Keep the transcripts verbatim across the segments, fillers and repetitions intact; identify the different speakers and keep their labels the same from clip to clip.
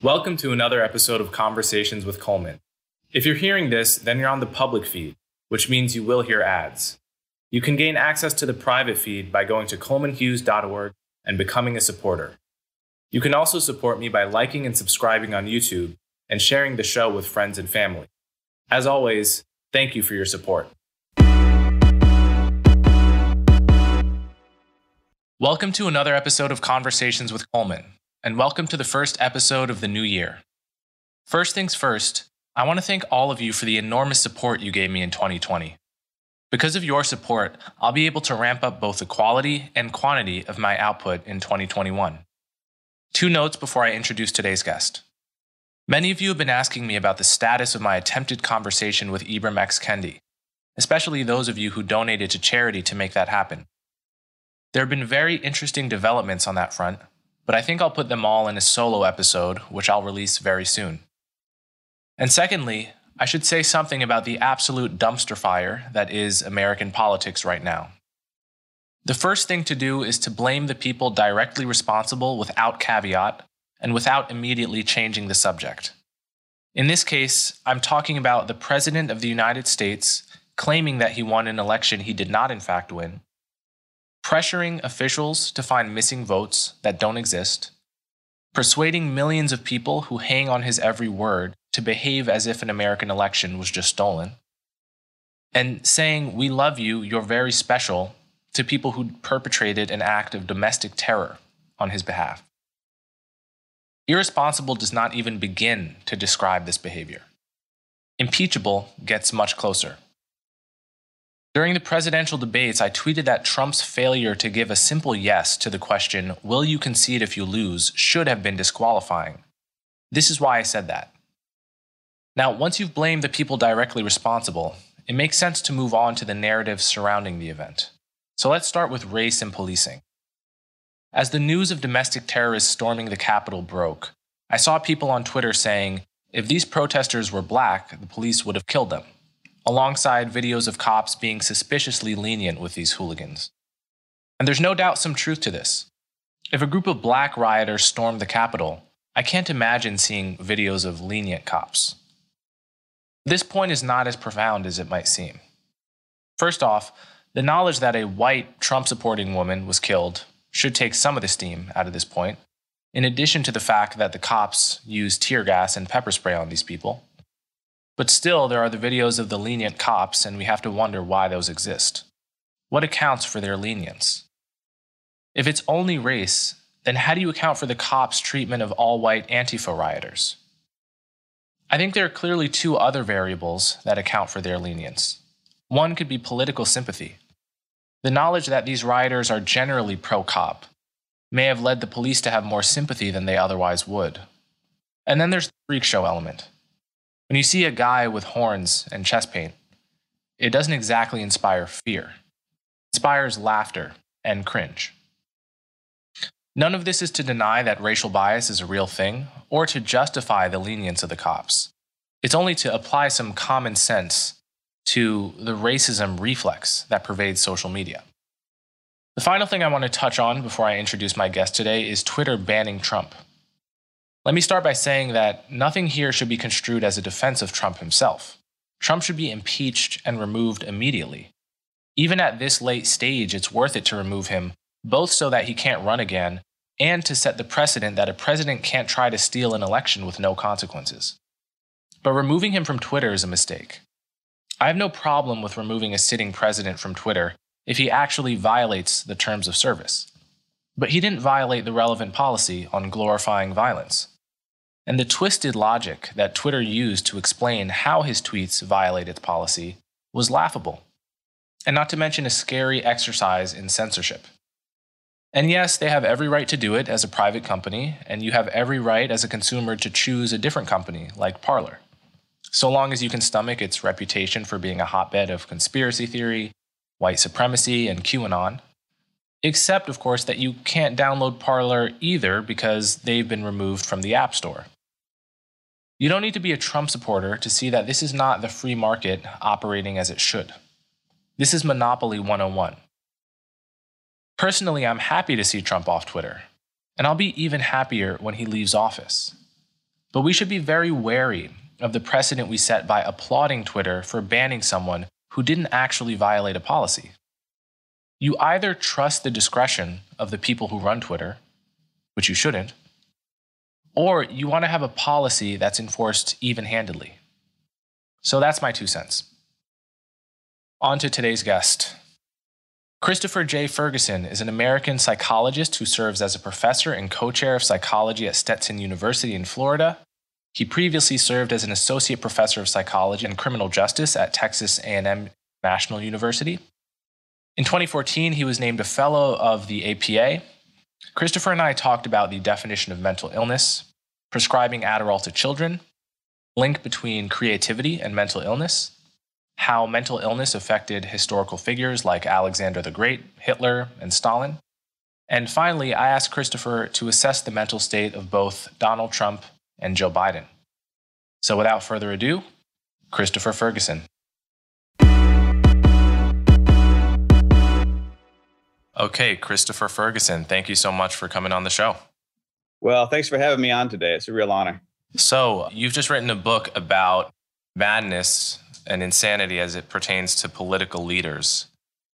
Speaker 1: Welcome to another episode of Conversations with Coleman. If you're hearing this, then you're on the public feed, which means you will hear ads. You can gain access to the private feed by going to coleman hughes dot org and becoming a supporter. You can also support me by liking and subscribing on YouTube and sharing the show with friends and family. As always, thank you for your support. Welcome to another episode of Conversations with Coleman, and welcome to the first episode of the new year. First things first, I want to thank all of you for the enormous support you gave me in twenty twenty. Because of your support, I'll be able to ramp up both the quality and quantity of my output in twenty twenty-one. Two notes before I introduce today's guest. Many of you have been asking me about the status of my attempted conversation with Ibram X. Kendi, especially those of you who donated to charity to make that happen. There have been very interesting developments on that front, but I think I'll put them all in a solo episode, which I'll release very soon. And secondly, I should say something about the absolute dumpster fire that is American politics right now. The first thing to do is to blame the people directly responsible without caveat and without immediately changing the subject. In this case, I'm talking about the President of the United States claiming that he won an election he did not in fact win, pressuring officials to find missing votes that don't exist, persuading millions of people who hang on his every word to behave as if an American election was just stolen, and saying, "We love you, you're very special," to people who perpetrated an act of domestic terror on his behalf. Irresponsible does not even begin to describe this behavior. Impeachable gets much closer. During the presidential debates, I tweeted that Trump's failure to give a simple yes to the question, "Will you concede if you lose?" should have been disqualifying. This is why I said that. Now, once you've blamed the people directly responsible, it makes sense to move on to the narrative surrounding the event. So let's start with race and policing. As the news of domestic terrorists storming the Capitol broke, I saw people on Twitter saying, if these protesters were black, the police would have killed them, alongside videos of cops being suspiciously lenient with these hooligans. And there's no doubt some truth to this. If a group of black rioters stormed the Capitol, I can't imagine seeing videos of lenient cops. This point is not as profound as it might seem. First off, the knowledge that a white Trump-supporting woman was killed should take some of the steam out of this point, in addition to the fact that the cops used tear gas and pepper spray on these people. But still, there are the videos of the lenient cops, and we have to wonder why those exist. What accounts for their lenience? If it's only race, then how do you account for the cops' treatment of all-white Antifa rioters? I think there are clearly two other variables that account for their lenience. One could be political sympathy. The knowledge that these rioters are generally pro-cop may have led the police to have more sympathy than they otherwise would. And then there's the freak show element. When you see a guy with horns and chest paint, it doesn't exactly inspire fear. It inspires laughter and cringe. None of this is to deny that racial bias is a real thing or to justify the lenience of the cops. It's only to apply some common sense to the racism reflex that pervades social media. The final thing I want to touch on before I introduce my guest today is Twitter banning Trump. Let me start by saying that nothing here should be construed as a defense of Trump himself. Trump should be impeached and removed immediately. Even at this late stage, it's worth it to remove him, both so that he can't run again and to set the precedent that a president can't try to steal an election with no consequences. But removing him from Twitter is a mistake. I have no problem with removing a sitting president from Twitter if he actually violates the terms of service. But he didn't violate the relevant policy on glorifying violence. And the twisted logic that Twitter used to explain how his tweets violate its policy was laughable, and not to mention a scary exercise in censorship. And yes, they have every right to do it as a private company, and you have every right as a consumer to choose a different company like Parler, so long as you can stomach its reputation for being a hotbed of conspiracy theory, white supremacy, and QAnon. Except, of course, that you can't download Parler either because they've been removed from the App Store. You don't need to be a Trump supporter to see that this is not the free market operating as it should. This is Monopoly one oh one. Personally, I'm happy to see Trump off Twitter, and I'll be even happier when he leaves office. But we should be very wary of the precedent we set by applauding Twitter for banning someone who didn't actually violate a policy. You either trust the discretion of the people who run Twitter, which you shouldn't, or you want to have a policy that's enforced even-handedly. So that's my two cents. On to today's guest. Christopher J. Ferguson is an American psychologist who serves as a professor and co-chair of psychology at Stetson University in Florida. He previously served as an associate professor of psychology and criminal justice at Texas A and M National University. In twenty fourteen, he was named a fellow of the A P A. Christopher and I talked about the definition of mental illness, prescribing Adderall to children, link between creativity and mental illness, how mental illness affected historical figures like Alexander the Great, Hitler, and Stalin. And finally, I asked Christopher to assess the mental state of both Donald Trump and Joe Biden. So without further ado, Christopher Ferguson. Okay, Christopher Ferguson, thank you so much for coming on the show.
Speaker 2: Well, thanks for having me on today. It's a real honor.
Speaker 1: So you've just written a book about madness and insanity as it pertains to political leaders.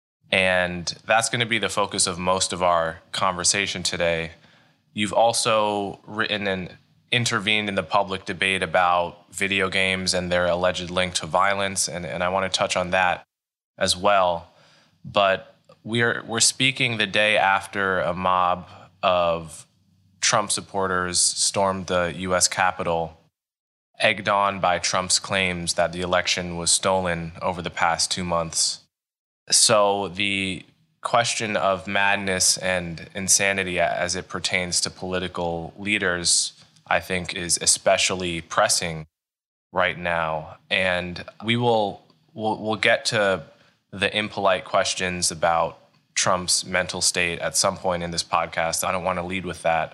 Speaker 1: And that's going to be the focus of most of our conversation today. You've also written and intervened in the public debate about video games and their alleged link to violence, and, and I want to touch on that as well. But we're we're speaking the day after a mob of Trump supporters stormed the U S Capitol, egged on by Trump's claims that the election was stolen over the past two months. So the question of madness and insanity as it pertains to political leaders, I think, is especially pressing right now. And we will we'll, we'll get to the impolite questions about Trump's mental state at some point in this podcast. I don't want to lead with that.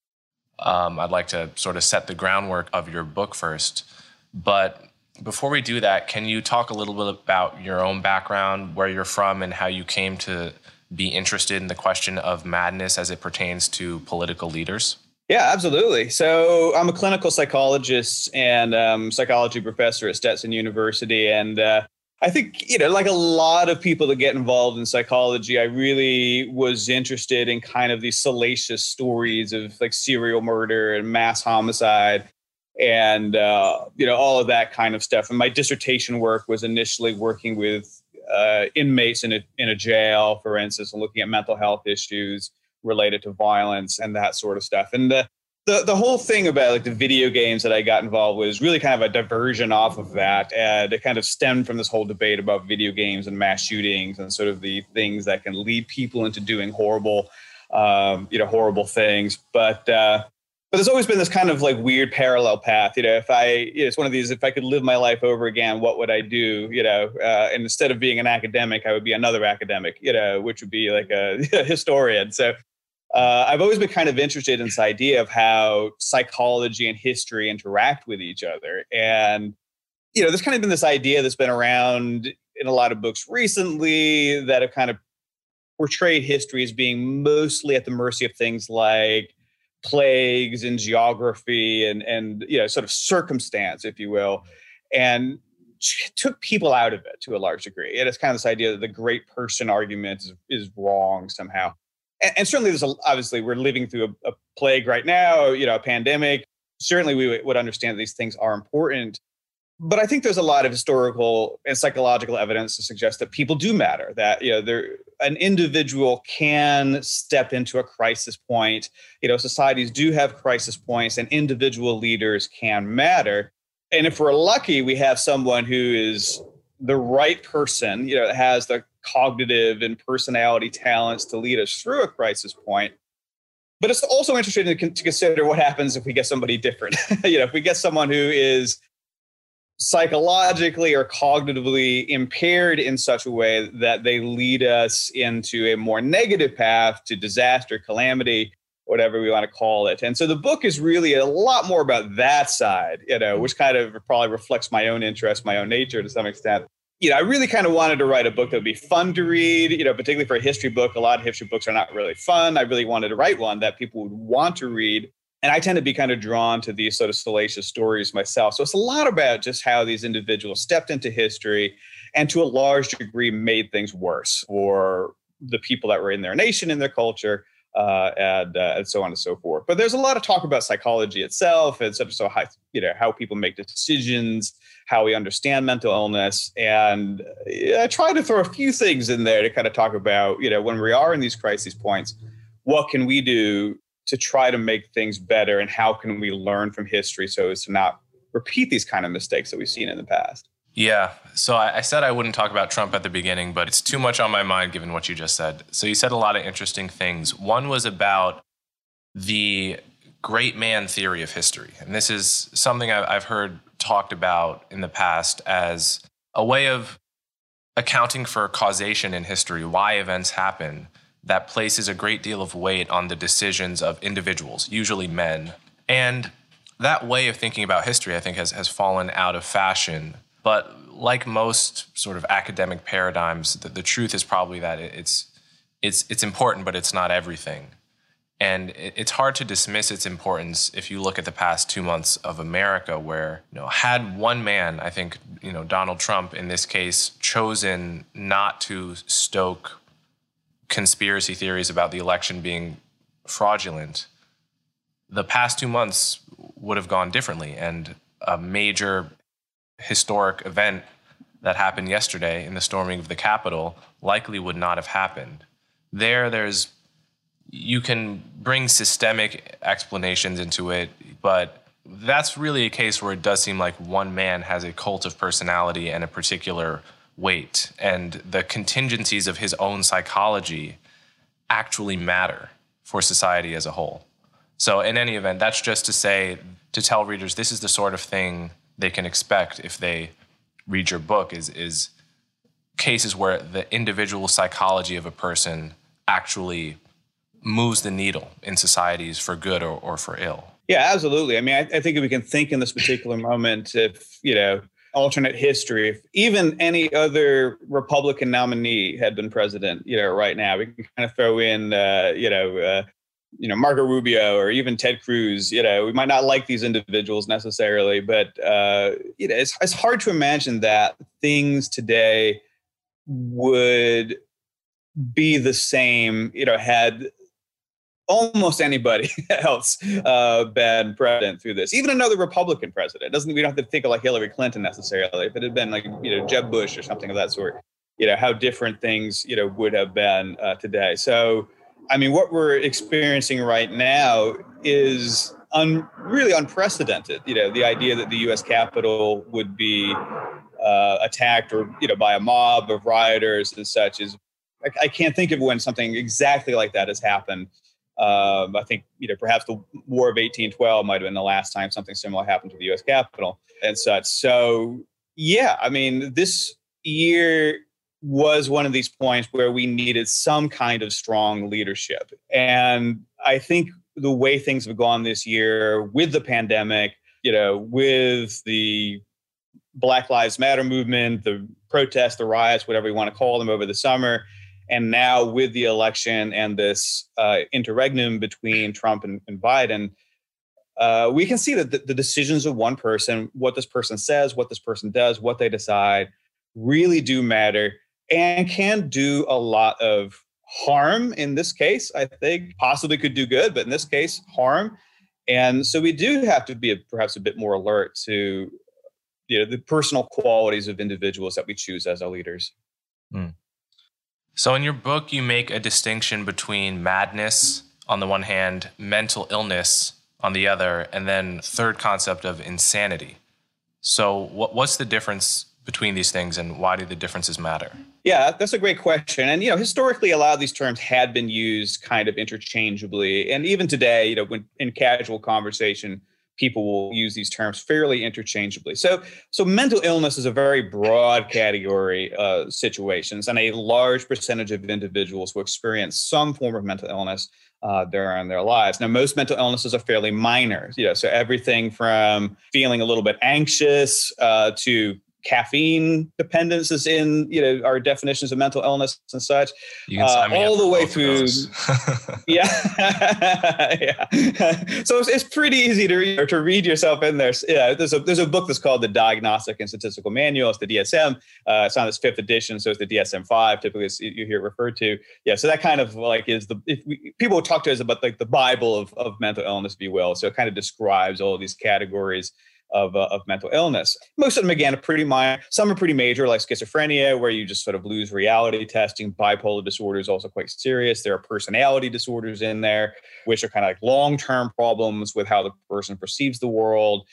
Speaker 1: Um, I'd like to sort of set the groundwork of your book first. But before we do that, can you talk a little bit about your own background, where you're from, and how you came to be interested in the question of madness as it pertains to political leaders?
Speaker 2: Yeah, absolutely. So I'm a clinical psychologist and um, psychology professor at Stetson University. And uh, I think, you know, like a lot of people that get involved in psychology, I really was interested in kind of these salacious stories of like serial murder and mass homicide and, uh, you know, all of that kind of stuff. And my dissertation work was initially working with uh, inmates in a, in a jail, for instance, and looking at mental health issues related to violence and that sort of stuff. And the, the the whole thing about like the video games that I got involved with is really kind of a diversion off of that. And it kind of stemmed from this whole debate about video games and mass shootings and sort of the things that can lead people into doing horrible, um, you know, horrible things. But uh, but there's always been this kind of like weird parallel path. You know, if I, you know, it's one of these, if I could live my life over again, what would I do? You know, uh, and instead of being an academic, I would be another academic, you know, which would be like a, a historian. So Uh, I've always been kind of interested in this idea of how psychology and history interact with each other. And, you know, there's kind of been this idea that's been around in a lot of books recently that have kind of portrayed history as being mostly at the mercy of things like plagues and geography and, and you know, sort of circumstance, if you will, and took people out of it to a large degree. And it's kind of this idea that the great person argument is, is wrong somehow. And certainly, there's a, obviously we're living through a, a plague right now, you know, a pandemic. Certainly, we would understand that these things are important. But I think there's a lot of historical and psychological evidence to suggest that people do matter, that, you know, there, an individual can step into a crisis point. You know, societies do have crisis points and individual leaders can matter. And if we're lucky, we have someone who is the right person, you know, that has the cognitive and personality talents to lead us through a crisis point. But it's also interesting to, to consider what happens if we get somebody different. You know, if we get someone who is psychologically or cognitively impaired in such a way that they lead us into a more negative path to disaster, calamity, whatever we want to call it. And so the book is really a lot more about that side, you know, which kind of probably reflects my own interest, my own nature to some extent. You know, I really kind of wanted to write a book that would be fun to read, you know, particularly for a history book. A lot of history books are not really fun. I really wanted to write one that people would want to read And I tend to be kind of drawn to these sort of salacious stories myself. So it's a lot about just how these individuals stepped into history and to a large degree made things worse for the people that were in their nation, in their culture, uh, and, uh, and so on and so forth. But there's a lot of talk about psychology itself and sort of so how, you know, how people make decisions, how we understand mental illness. And I try to throw a few things in there to kind of talk about, you know, when we are in these crisis points, what can we do to try to make things better, and how can we learn from history so as to not repeat these kind of mistakes that we've seen in the past?
Speaker 1: Yeah. So I, I said I wouldn't talk about Trump at the beginning, but it's too much on my mind given what you just said. So you said a lot of interesting things. One was about the great man theory of history. And this is something I've heard talked about in the past as a way of accounting for causation in history, why events happen, that places a great deal of weight on the decisions of individuals, usually men. And that way of thinking about history, I think, has, has fallen out of fashion. But like most sort of academic paradigms, the, the truth is probably that it's, it's, it's important, but it's not everything. And it, it's hard to dismiss its importance if you look at the past two months of America, where, you know, had one man, I think, you know, Donald Trump in this case, chosen not to stoke conspiracy theories about the election being fraudulent, the past two months would have gone differently. And a major historic event that happened yesterday in the storming of the Capitol likely would not have happened. There, there's, you can bring systemic explanations into it, but that's really a case where it does seem like one man has a cult of personality and a particular weight, and the contingencies of his own psychology actually matter for society as a whole. So in any event, that's just to say, to tell readers, this is the sort of thing they can expect if they read your book, is, is cases where the individual psychology of a person actually moves the needle in societies for good or, or for ill.
Speaker 2: Yeah, absolutely. I mean, I, I think if we can think in this particular moment, if, you know, alternate history, if even any other Republican nominee had been president, you know, right now, we can kind of throw in, uh, you know, uh, you know, Marco Rubio or even Ted Cruz. You know, we might not like these individuals necessarily, but, uh, you know, it's, it's hard to imagine that things today would be the same, you know, had almost anybody else uh, been president through this. Even another Republican president. Doesn't, we don't have to think of like Hillary Clinton necessarily. If it had been like, you know, Jeb Bush or something of that sort, you know, how different things, you know, would have been uh, today. So, I mean, what we're experiencing right now is un, really unprecedented. You know, the idea that the U S Capitol would be uh, attacked or, you know, by a mob of rioters and such is, I, I can't think of when something exactly like that has happened. Um, I think, you know, perhaps the War of eighteen twelve might have been the last time something similar happened to the U S Capitol and such. So, yeah, I mean, this year was one of these points where we needed some kind of strong leadership. And I think the way things have gone this year with the pandemic, you know, with the Black Lives Matter movement, the protests, the riots, whatever you want to call them over the summer, and now with the election and this uh, interregnum between Trump and, and Biden, uh, we can see that the, the decisions of one person, what this person says, what this person does, what they decide, really do matter and can do a lot of harm. In this case, I think possibly could do good, but in this case, harm. And so we do have to be a, perhaps a bit more alert to, you know, the personal qualities of individuals that we choose as our leaders.
Speaker 1: Mm. So in your book, you make a distinction between madness on the one hand, mental illness on the other, and then third concept of insanity. So what, what's the difference between these things, and why do the differences matter?
Speaker 2: Yeah, that's a great question. And, you know, historically, a lot of these terms had been used kind of interchangeably. And even today, you know, when in casual conversation, people will use these terms fairly interchangeably. So, so mental illness is a very broad category of situations, and a large percentage of individuals will experience some form of mental illness uh, during their lives. Now, most mental illnesses are fairly minor, you know, so everything from feeling a little bit anxious uh, to caffeine dependence is in, you know, our definitions of mental illness and such.
Speaker 1: You can sign
Speaker 2: uh,
Speaker 1: me
Speaker 2: all
Speaker 1: up
Speaker 2: the
Speaker 1: for
Speaker 2: way
Speaker 1: both of
Speaker 2: through.
Speaker 1: those.
Speaker 2: Yeah. Yeah. So it's, it's pretty easy to read, or to read yourself in there. Yeah. There's a, there's a book that's called the Diagnostic and Statistical Manual. It's the D S M. Uh, it's on its fifth edition. So it's the D S M five, typically it's, you hear it referred to. Yeah. So that kind of like is the, if we, people talk to us about like the Bible of, of mental illness, if you will. So it kind of describes all of these categories of, uh, of mental illness. Most of them, again, are pretty minor. Some are pretty major, like schizophrenia, where you just sort of lose reality testing. Bipolar disorder is also quite serious. There are personality disorders in there, which are kind of like long-term problems with how the person perceives the world.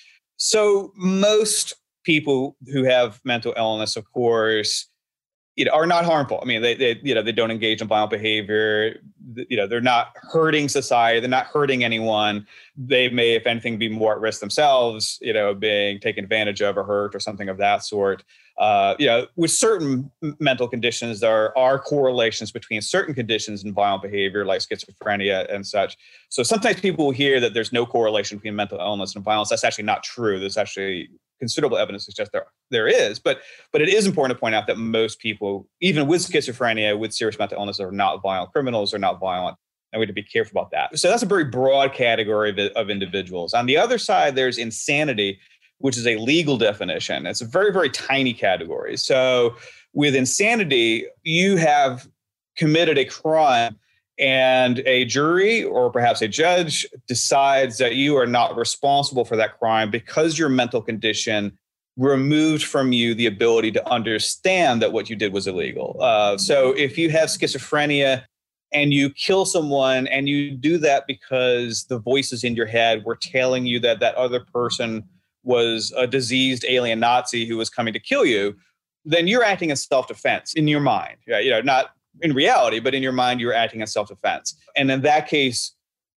Speaker 2: So most people who have mental illness, of course, you know, are not harmful. I mean, they, they, you know, they don't engage in violent behavior. You know, they're not hurting society. They're not hurting anyone. They may, if anything, be more at risk themselves, you know, being taken advantage of or hurt or something of that sort. Uh, you know, with certain mental conditions, there are correlations between certain conditions and violent behavior, like schizophrenia and such. So sometimes people will hear that there's no correlation between mental illness and violence. That's actually not true. There's actually considerable evidence suggests there there is, but but it is important to point out that most people, even with schizophrenia, with serious mental illness, are not violent criminals, are not violent, and we have to be careful about that. So that's a very broad category of, of individuals. On the other side, there's insanity, which is a legal definition. It's a very, very tiny category. So with insanity, you have committed a crime and a jury or perhaps a judge decides that you are not responsible for that crime because your mental condition removed from you the ability to understand that what you did was illegal. Uh, so if you have schizophrenia and you kill someone and you do that because the voices in your head were telling you that that other person was a diseased alien Nazi who was coming to kill you, then you're acting in self-defense in your mind. You know, not in reality, but in your mind, you're acting in self-defense. And in that case,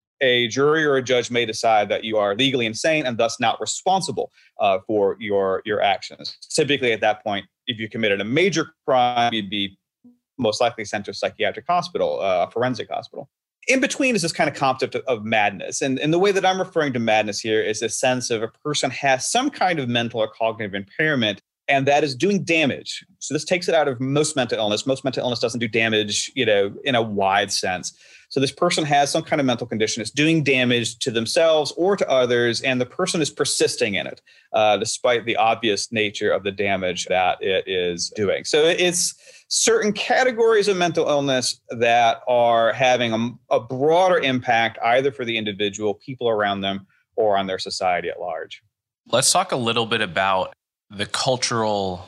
Speaker 2: a jury or a judge may decide that you are legally insane and thus not responsible uh, for your, your actions. Typically, at that point, if you committed a major crime, you'd be most likely sent to a psychiatric hospital, uh, a forensic hospital. In between is this kind of concept of, of madness. And, and the way that I'm referring to madness here is a sense of a person has some kind of mental or cognitive impairment, and that is doing damage. So this takes it out of most mental illness. Most mental illness doesn't do damage, you know, in a wide sense. So this person has some kind of mental condition. It's doing damage to themselves or to others, and the person is persisting in it, uh, despite the obvious nature of the damage that it is doing. So it's certain categories of mental illness that are having a, a broader impact either for the individual, people around them, or on their society at large.
Speaker 1: Let's talk a little bit about the cultural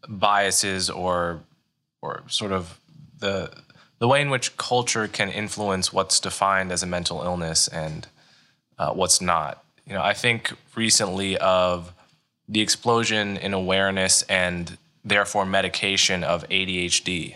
Speaker 1: biases or or sort of the the way in which culture can influence what's defined as a mental illness and uh, what's not. You know, I think recently of the explosion in awareness and therefore medication of A D H D.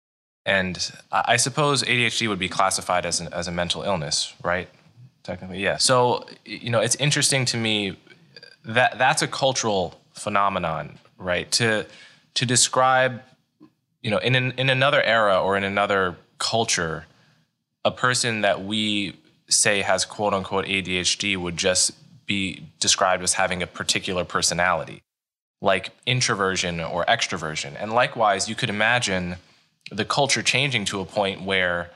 Speaker 1: And I suppose A D H D would be classified as an, as a mental illness, right? Technically, yeah. So, you know, it's interesting to me that that's a cultural phenomenon, right? To to describe, you know, in an, in another era or in another culture, a person that we say has quote unquote A D H D would just be described as having a particular personality, like introversion or extroversion. And likewise, you could imagine the culture changing to a point where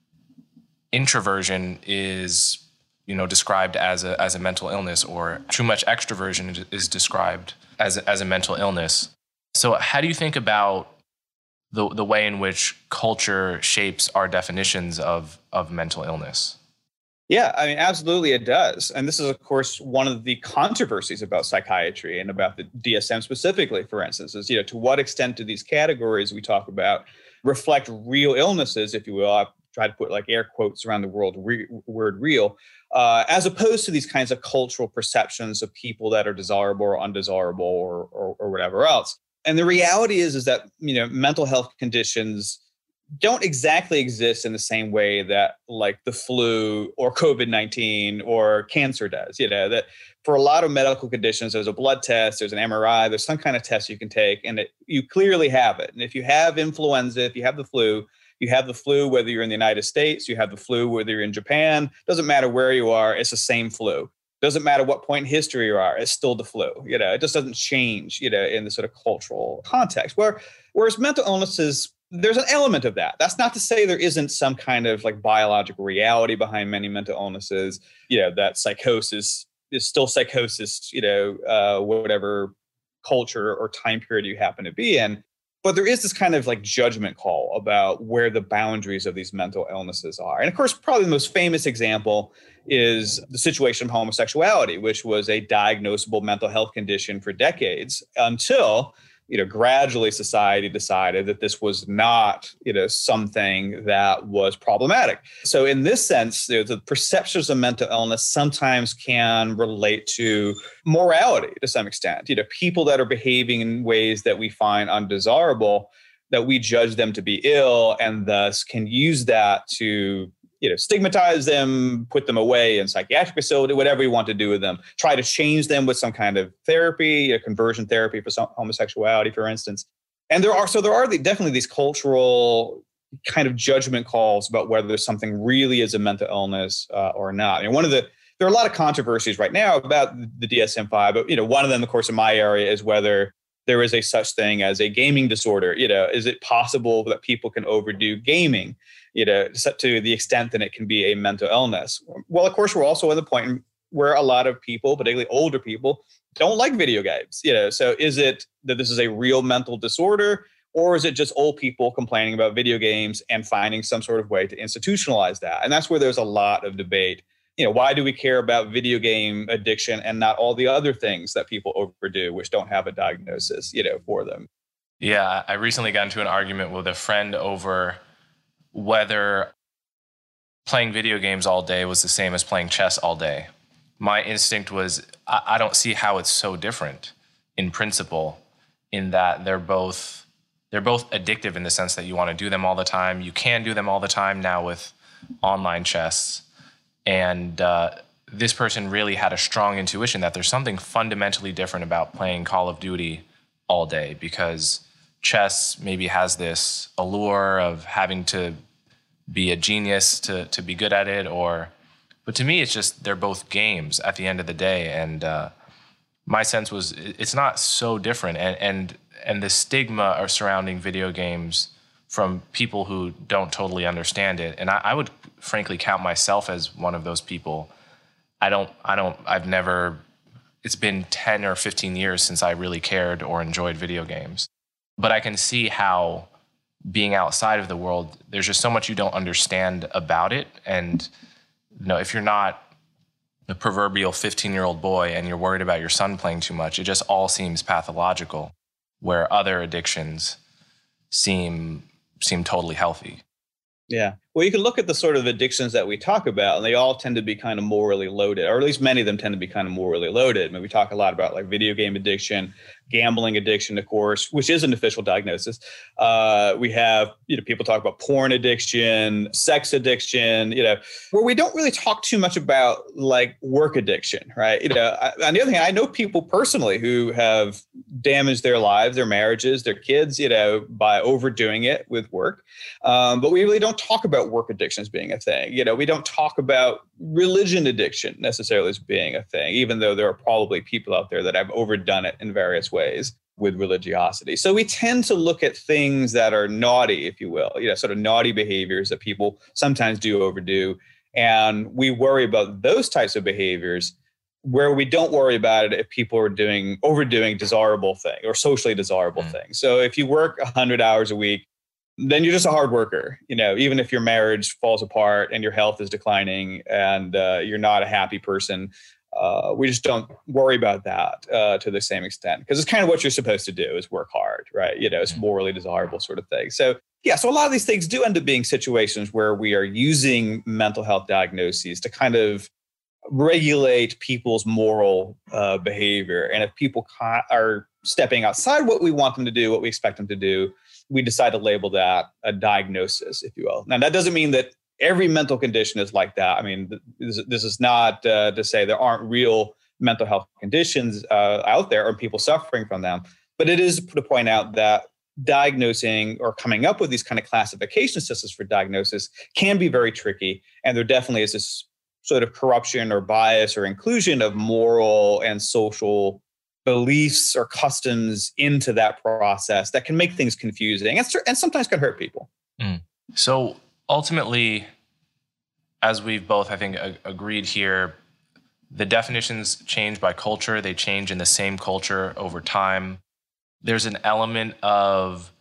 Speaker 1: introversion is, you know, described as a as a mental illness, or too much extroversion is described as a, as a mental illness. So how do you think about the the way in which culture shapes our definitions of of mental illness?
Speaker 2: Yeah, I mean, absolutely it does. And this is, of course, one of the controversies about psychiatry and about the D S M specifically, for instance, is, you know, to what extent do these categories we talk about reflect real illnesses, if you will? I've tried to put like air quotes around the world, re- word real, uh, as opposed to these kinds of cultural perceptions of people that are desirable or undesirable or, or, or whatever else. And the reality is, is that, you know, mental health conditions don't exactly exist in the same way that like the flu or COVID nineteen or cancer does. You know, that for a lot of medical conditions, there's a blood test, there's an M R I, there's some kind of test you can take, and it, you clearly have it. And if you have influenza, if you have the flu, you have the flu, whether you're in the United States, you have the flu, whether you're in Japan, doesn't matter where you are, it's the same flu. Doesn't matter what point in history you are, it's still the flu. You know, it just doesn't change, you know, in the sort of cultural context. Where, whereas mental illnesses, there's an element of that. That's not to say there isn't some kind of like biological reality behind many mental illnesses, you know, that psychosis is still psychosis, you know, uh, whatever culture or time period you happen to be in. But there is this kind of like judgment call about where the boundaries of these mental illnesses are. And of course, probably the most famous example is the situation of homosexuality, which was a diagnosable mental health condition for decades until, you know, gradually society decided that this was not, you know, something that was problematic. So in this sense, you know, the perceptions of mental illness sometimes can relate to morality to some extent. You know, people that are behaving in ways that we find undesirable, that we judge them to be ill, and thus can use that to, you know, stigmatize them, put them away in psychiatric facility, whatever you want to do with them. Try to change them with some kind of therapy, a conversion therapy for some homosexuality, for instance. And there are, so there are the, definitely these cultural kind of judgment calls about whether something really is a mental illness uh, or not. I mean, one of the, there are a lot of controversies right now about the D S M five, but, you know, one of them, of course, in my area is whether there is a such thing as a gaming disorder. You know, is it possible that people can overdo gaming, you know, to the extent that it can be a mental illness? Well, of course, we're also at the point where a lot of people, particularly older people, don't like video games. You know, so is it that this is a real mental disorder, or is it just old people complaining about video games and finding some sort of way to institutionalize that? And that's where there's a lot of debate. You know, why do we care about video game addiction and not all the other things that people overdo, which don't have a diagnosis, you know, for them?
Speaker 1: Yeah, I recently got into an argument with a friend over whether playing video games all day was the same as playing chess all day. My instinct was, I, I don't see how it's so different in principle, in that they're both they're both addictive in the sense that you want to do them all the time. You can do them all the time now with online chess. And uh, this person really had a strong intuition that there's something fundamentally different about playing Call of Duty all day, because chess maybe has this allure of having to be a genius to to be good at it, or but to me it's just they're both games at the end of the day. And uh, my sense was it's not so different, and and and the stigma surrounding video games from people who don't totally understand it, and I, I would frankly count myself as one of those people. I don't I don't I've never it's been ten or fifteen years since I really cared or enjoyed video games. But I can see how being outside of the world, there's just so much you don't understand about it. And you know, if you're not the proverbial fifteen-year-old boy and you're worried about your son playing too much, it just all seems pathological, where other addictions seem seem totally healthy.
Speaker 2: Yeah. Well, you can look at the sort of addictions that we talk about, and they all tend to be kind of morally loaded, or at least many of them tend to be kind of morally loaded. I mean, we talk a lot about like video game addiction, gambling addiction, of course, which is an official diagnosis. Uh, we have, you know, people talk about porn addiction, sex addiction, you know, where we don't really talk too much about like work addiction, right? You know, I, on the other hand, I know people personally who have damaged their lives, their marriages, their kids, you know, by overdoing it with work. Um, but we really don't talk about work addiction as being a thing. You know, we don't talk about religion addiction necessarily as being a thing, even though there are probably people out there that have overdone it in various ways with religiosity. So we tend to look at things that are naughty, if you will, you know, sort of naughty behaviors that people sometimes do overdo. And we worry about those types of behaviors, where we don't worry about it if people are doing overdoing desirable thing or socially desirable mm. things. So if you work one hundred hours a week, then you're just a hard worker, you know, even if your marriage falls apart and your health is declining and uh, you're not a happy person. Uh, we just don't worry about that uh, to the same extent, because it's kind of what you're supposed to do is work hard, right? You know, it's morally desirable sort of thing. So yeah, so a lot of these things do end up being situations where we are using mental health diagnoses to kind of regulate people's moral uh, behavior. And if people ca- are stepping outside what we want them to do, what we expect them to do, we decide to label that a diagnosis, if you will. Now, that doesn't mean that every mental condition is like that. I mean, this, this is not uh, to say there aren't real mental health conditions uh, out there or people suffering from them, but it is to point out that diagnosing or coming up with these kind of classification systems for diagnosis can be very tricky. And there definitely is this sort of corruption or bias or inclusion of moral and social beliefs or customs into that process that can make things confusing and, and sometimes can hurt people.
Speaker 1: Mm. So ultimately, as we've both, I think, a- agreed here, the definitions change by culture. They change in the same culture over time. There's an element of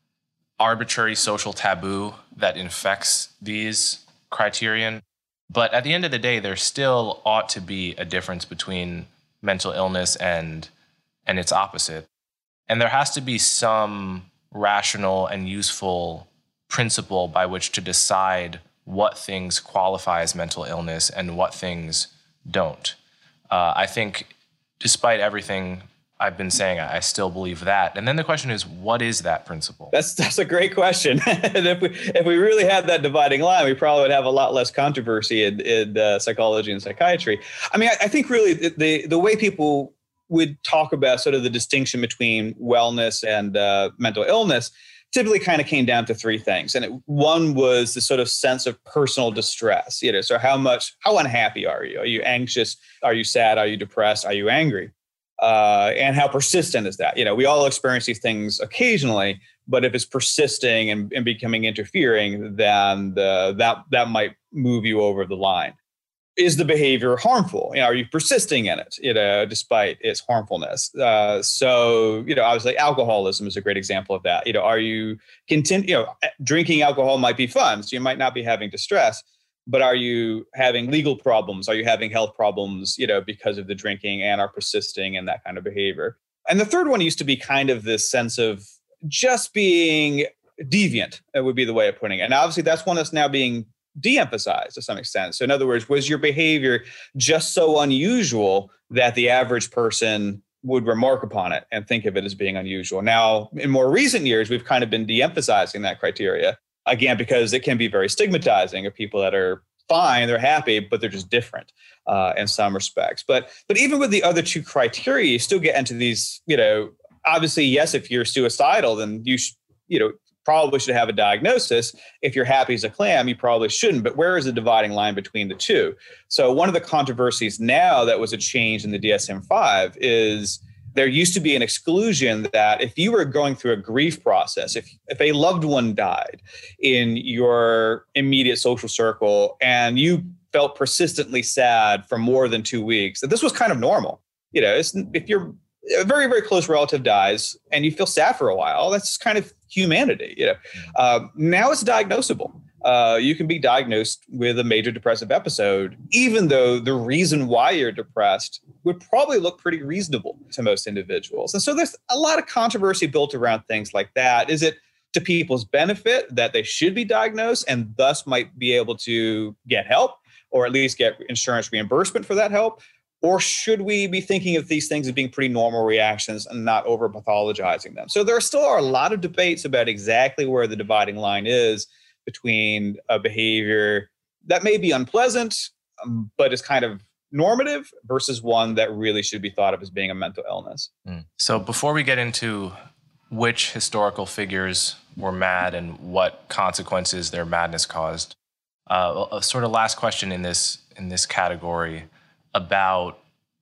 Speaker 1: arbitrary social taboo that infects these criterion. But at the end of the day, there still ought to be a difference between mental illness and and its opposite. And there has to be some rational and useful principle by which to decide what things qualify as mental illness and what things don't. Uh, I think despite everything I've been saying, I still believe that. And then the question is, what is that principle?
Speaker 2: That's that's a great question. And if we if we really had that dividing line, we probably would have a lot less controversy in, in uh, psychology and psychiatry. I mean, I, I think really the, the the way people would talk about sort of the distinction between wellness and uh, mental illness typically kind of came down to three things. And it, one was the sort of sense of personal distress. You know, so how much, how unhappy are you? Are you anxious? Are you sad? Are you depressed? Are you angry? Uh, and how persistent is that? You know, we all experience these things occasionally, but if it's persisting and, and becoming interfering, then the, that that might move you over the line. Is the behavior harmful? You know, are you persisting in it, you know, despite its harmfulness? Uh, so, you know, obviously alcoholism is a great example of that. You know, are you content, you know, drinking alcohol might be fun, so you might not be having distress, but are you having legal problems? Are you having health problems, you know, because of the drinking and are persisting in that kind of behavior? And the third one used to be kind of this sense of just being deviant, that would be the way of putting it. And obviously that's one that's now being de-emphasized to some extent. So in other words, was your behavior just so unusual that the average person would remark upon it and think of it as being unusual? Now, in more recent years, we've kind of been de-emphasizing that criteria, again, because it can be very stigmatizing of people that are fine, they're happy, but they're just different uh, in some respects. But but even with the other two criteria, you still get into these, you know, obviously, yes, if you're suicidal, then you, sh- you know, probably should have a diagnosis. If you're happy as a clam, you probably shouldn't. But where is the dividing line between the two? So one of the controversies now that was a change in the D S M five is there used to be an exclusion that if you were going through a grief process, if if a loved one died in your immediate social circle and you felt persistently sad for more than two weeks, that this was kind of normal. You know, it's, if you're a very, very close relative dies and you feel sad for a while, that's kind of humanity. You know, uh, now it's diagnosable. Uh, you can be diagnosed with a major depressive episode, even though the reason why you're depressed would probably look pretty reasonable to most individuals. And so there's a lot of controversy built around things like that. Is it to people's benefit that they should be diagnosed and thus might be able to get help or at least get insurance reimbursement for that help? Or should we be thinking of these things as being pretty normal reactions and not over pathologizing them? So there still are a lot of debates about exactly where the dividing line is between a behavior that may be unpleasant, um, but is kind of normative versus one that really should be thought of as being a mental illness.
Speaker 1: Mm. So before we get into which historical figures were mad and what consequences their madness caused, uh, a sort of last question in this in this category about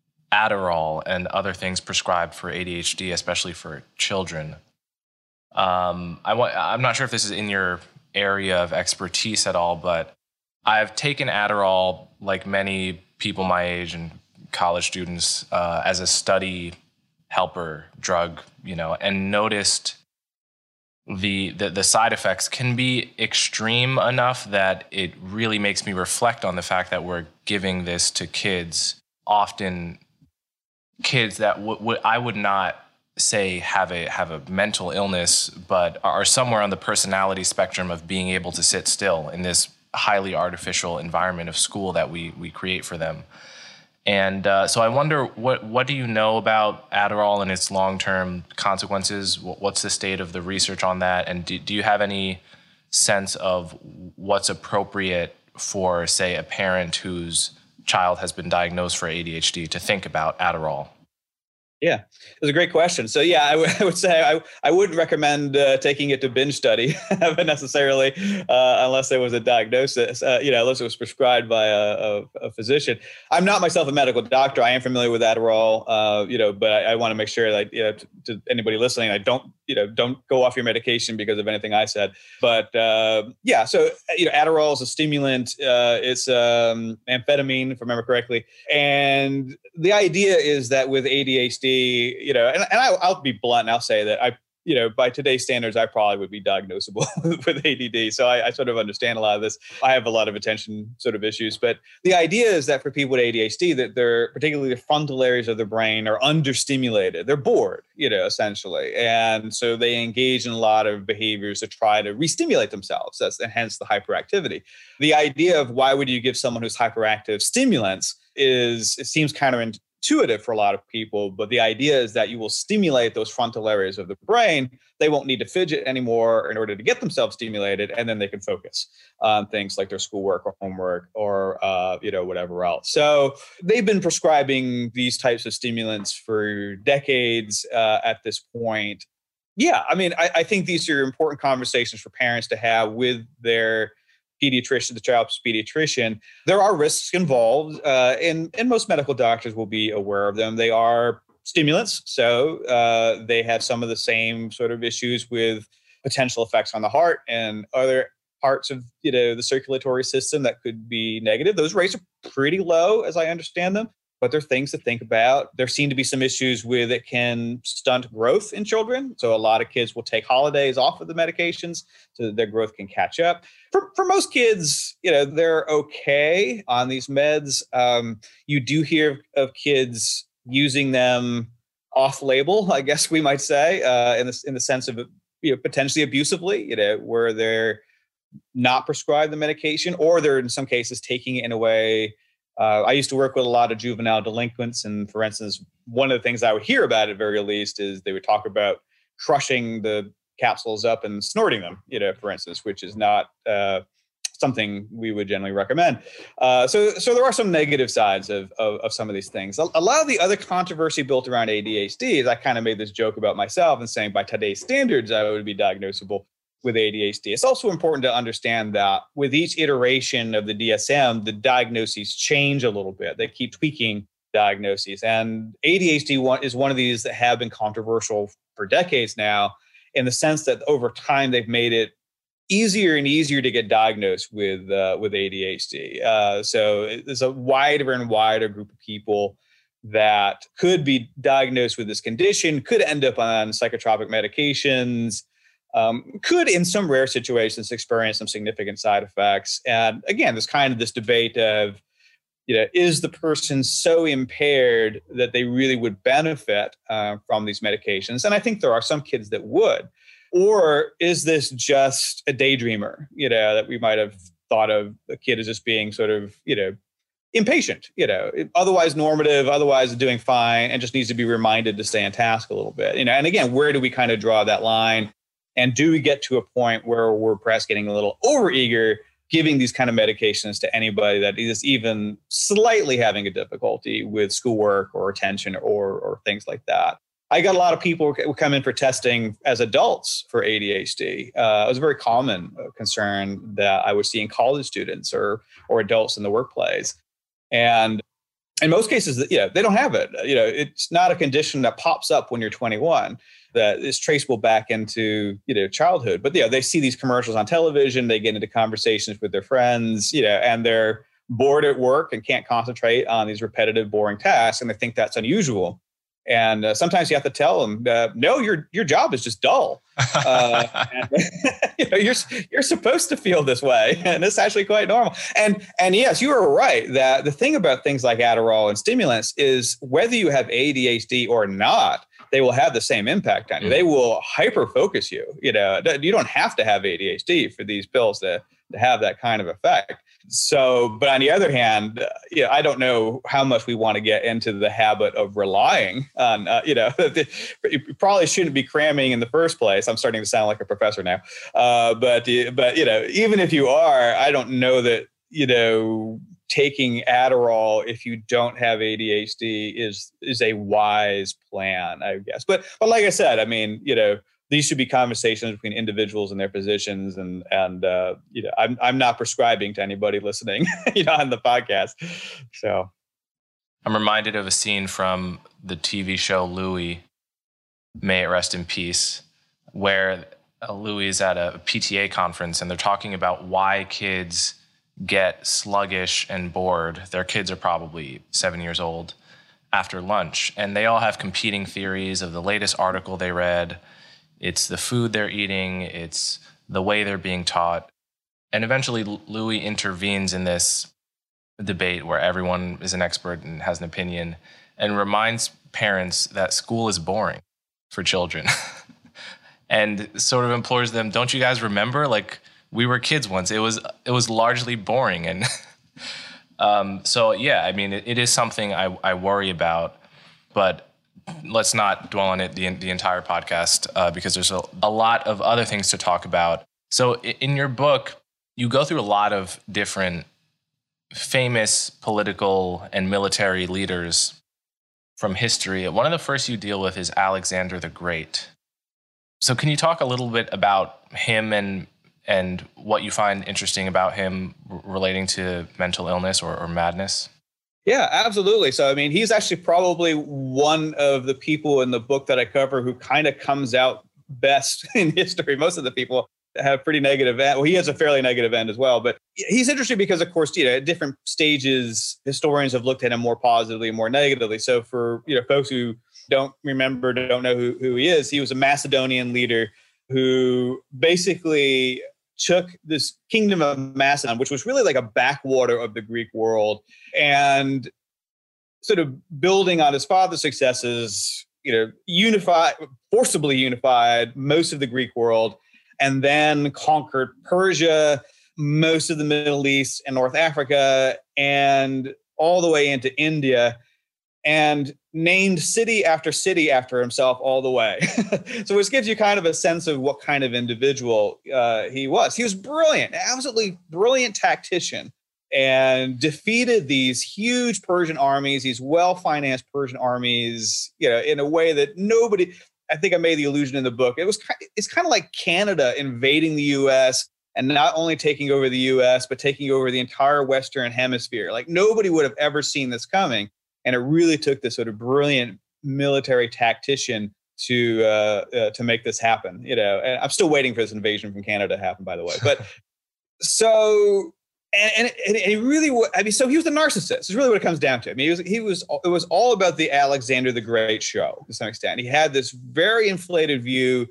Speaker 1: Adderall and other things prescribed for A D H D, especially for children. Um, I want, I'm not sure if this is in your area of expertise at all, but I've taken Adderall, like many people my age and college students, uh, as a study helper drug, you know, and noticed the, the the side effects can be extreme enough that it really makes me reflect on the fact that we're giving this to kids, often kids that w- w- I would not say have a have a mental illness, but are somewhere on the personality spectrum of being able to sit still in this highly artificial environment of school that we we create for them. And uh, so I wonder, what what do you know about Adderall and its long-term consequences? What's the state of the research on that? And do, do you have any sense of what's appropriate for, say, a parent whose child has been diagnosed for A D H D to think about Adderall?
Speaker 2: Yeah, it's a great question. So yeah, I, w- I would say I, I wouldn't recommend uh, taking it to binge study necessarily uh, unless there was a diagnosis, uh, you know, unless it was prescribed by a, a, a physician. I'm not myself a medical doctor. I am familiar with Adderall, uh, you know, but I, I want to make sure that, you know, to, to anybody listening, I don't, you know, don't go off your medication because of anything I said. But uh, yeah, so, you know, Adderall is a stimulant. Uh, it's um, amphetamine, if I remember correctly. And the idea is that with A D H D, you know, and, and I, I'll be blunt and I'll say that I, you know, by today's standards, I probably would be diagnosable with A D D. So I, I sort of understand a lot of this. I have a lot of attention sort of issues, but the idea is that for people with A D H D, that they're particularly the frontal areas of their brain are understimulated. They're bored, you know, essentially. And so they engage in a lot of behaviors to try to re-stimulate themselves. That's and hence the hyperactivity. The idea of why would you give someone who's hyperactive stimulants is, it seems counterintuitive intuitive for a lot of people, but the idea is that you will stimulate those frontal areas of the brain. They won't need to fidget anymore in order to get themselves stimulated, and then they can focus on things like their schoolwork or homework or uh, you know, whatever else. So they've been prescribing these types of stimulants for decades uh, at this point. Yeah, I mean, I, I think these are important conversations for parents to have with their pediatrician, the child's pediatrician. There are risks involved, uh, and, and most medical doctors will be aware of them. They are stimulants, so uh, they have some of the same sort of issues with potential effects on the heart and other parts of, you know, the circulatory system that could be negative. Those rates are pretty low, as I understand them, but there are things to think about. There seem to be some issues with it can stunt growth in children. So a lot of kids will take holidays off of the medications so that their growth can catch up. For, for most kids, you know, they're okay on these meds. Um, you do hear of kids using them off-label, I guess we might say, uh, in the in the sense of, you know, potentially abusively, you know, where they're not prescribed the medication, or they're in some cases taking it in a way. Uh, I used to work with a lot of juvenile delinquents, and for instance, one of the things I would hear about at very least is they would talk about crushing the capsules up and snorting them, you know, for instance, which is not uh, something we would generally recommend. Uh, so, so there are some negative sides of, of, of some of these things. A, a lot of the other controversy built around A D H D is I kind of made this joke about myself and saying by today's standards, I would be diagnosable with A D H D. It's also important to understand that with each iteration of the D S M, the diagnoses change a little bit. They keep tweaking diagnoses. And A D H D is one of these that have been controversial for decades now, in the sense that over time they've made it easier and easier to get diagnosed with uh, with A D H D. Uh, so there's a wider and wider group of people that could be diagnosed with this condition, could end up on psychotropic medications, um, could in some rare situations experience some significant side effects. And again, there's kind of this debate of, you know, is the person so impaired that they really would benefit uh, from these medications? And I think there are some kids that would. Or is this just a daydreamer, you know, that we might have thought of a kid as just being sort of, you know, impatient, you know, otherwise normative, otherwise doing fine, and just needs to be reminded to stay on task a little bit, you know? And again, where do we kind of draw that line? And do we get to a point where we're perhaps getting a little overeager, giving these kind of medications to anybody that is even slightly having a difficulty with schoolwork or attention or or things like that? I got a lot of people who come in for testing as adults for A D H D. Uh, it was a very common concern that I was seeing college students or or adults in the workplace. And in most cases, you know, they don't have it. You know, it's not a condition that pops up when you're twenty-one that is traceable back into, you know, childhood. But, you know, they see these commercials on television, they get into conversations with their friends, you know, and they're bored at work and can't concentrate on these repetitive, boring tasks. And they think that's unusual. And uh, sometimes you have to tell them, uh, no, your your job is just dull. Uh, and, you know, you're you're supposed to feel this way, and it's actually quite normal. And and yes, you are right that the thing about things like Adderall and stimulants is whether you have A D H D or not, they will have the same impact on you. They will hyper focus you. You know, you don't have to have A D H D for these pills to to have that kind of effect. So, but on the other hand, uh, yeah, I don't know how much we want to get into the habit of relying on, uh, you know, you probably shouldn't be cramming in the first place. I'm starting to sound like a professor now. Uh, but, but, you know, even if you are, I don't know that, you know, taking Adderall if you don't have A D H D is is a wise plan, I guess. But but like I said, I mean, you know, these should be conversations between individuals and their physicians, and and uh, you know, I'm I'm not prescribing to anybody listening, you know, on the podcast. So
Speaker 1: I'm reminded of a scene from the T V show Louie, may it rest in peace, where uh, Louie is at a P T A conference and they're talking about why kids get sluggish and bored. Their kids are probably seven years old after lunch, and they all have competing theories of the latest article they read. It's the food they're eating, it's the way they're being taught. And eventually Louie intervenes in this debate where everyone is an expert and has an opinion, and reminds parents that school is boring for children. And sort of implores them, don't you guys remember? Like, we were kids once. It was it was largely boring. And um, so, yeah, I mean, it, it is something I, I worry about, but let's not dwell on it the, the entire podcast uh, because there's a, a lot of other things to talk about. So in your book, you go through a lot of different famous political and military leaders from history. One of the first you deal with is Alexander the Great. So can you talk a little bit about him and and what you find interesting about him relating to mental illness or, or madness?
Speaker 2: Yeah, absolutely. So, I mean, he's actually probably one of the people in the book that I cover who kind of comes out best in history. Most of the people have pretty negative end. Well, he has a fairly negative end as well. But he's interesting because, of course, you know, at different stages, historians have looked at him more positively and more negatively. So for, you know, folks who don't remember, don't know who, who he is, he was a Macedonian leader who basically took this kingdom of Macedon, which was really like a backwater of the Greek world, and sort of building on his father's successes, you know, unified, forcibly unified most of the Greek world, and then conquered Persia, most of the Middle East and North Africa, and all the way into India, and named city after city after himself all the way. So which gives you kind of a sense of what kind of individual uh, he was. He was brilliant, absolutely brilliant tactician, and defeated these huge Persian armies, these well-financed Persian armies, you know, in a way that nobody, I think I made the allusion in the book. It was, it's kind of like Canada invading the U S and not only taking over the U S, but taking over the entire Western hemisphere. Like nobody would have ever seen this coming. And it really took this sort of brilliant military tactician to uh, uh, to make this happen. You know, and I'm still waiting for this invasion from Canada to happen, by the way. But so, and, and, and he really, I mean, so he was a narcissist. Is really what it comes down to. I mean, he was, he was, it was all about the Alexander the Great show to some extent. He had this very inflated view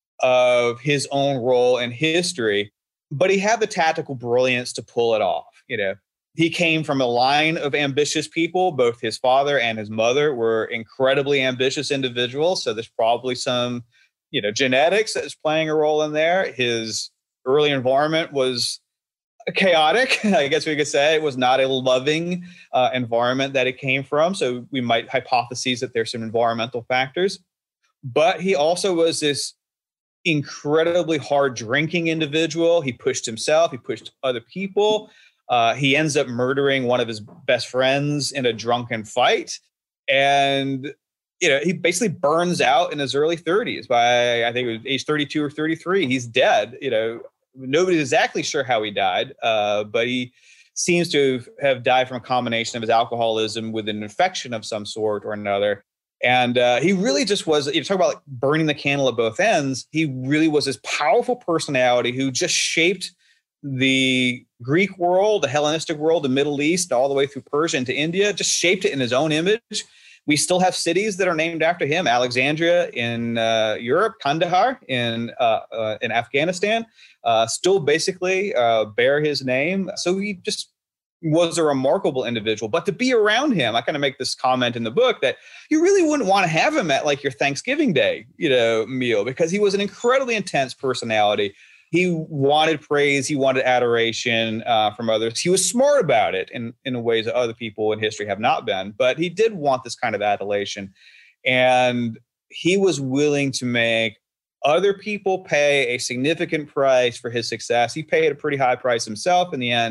Speaker 2: of his own role in history, but he had the tactical brilliance to pull it off. You know. He came from a line of ambitious people. Both his father and his mother were incredibly ambitious individuals. So there's probably some, you know, genetics that is playing a role in there. His early environment was chaotic, I guess we could say. It was not a loving uh, environment that it came from. So we might hypothesize that there's some environmental factors. But he also was this incredibly hard drinking individual. He pushed himself. He pushed other people. Uh, he ends up murdering one of his best friends in a drunken fight. And, you know, he basically burns out in his early thirties. By, I think it was age thirty-two or thirty-three, he's dead. You know, nobody's exactly sure how he died, uh, but he seems to have died from a combination of his alcoholism with an infection of some sort or another. And uh, he really just was, you talk about like burning the candle at both ends. He really was this powerful personality who just shaped the Greek world, the Hellenistic world, the Middle East, all the way through Persia into India, just shaped it in his own image. We still have cities that are named after him: Alexandria in uh, Europe, Kandahar in uh, uh, in Afghanistan, uh, still basically uh, bear his name. So he just was a remarkable individual. But to be around him, I kind of make this comment in the book that you really wouldn't want to have him at like your Thanksgiving Day, you know, meal, because he was an incredibly intense personality. He wanted praise. He wanted adoration uh, from others. He was smart about it in, in ways that other people in history have not been. But he did want this kind of adulation. And he was willing to make other people pay a significant price for his success. He paid a pretty high price himself in the end.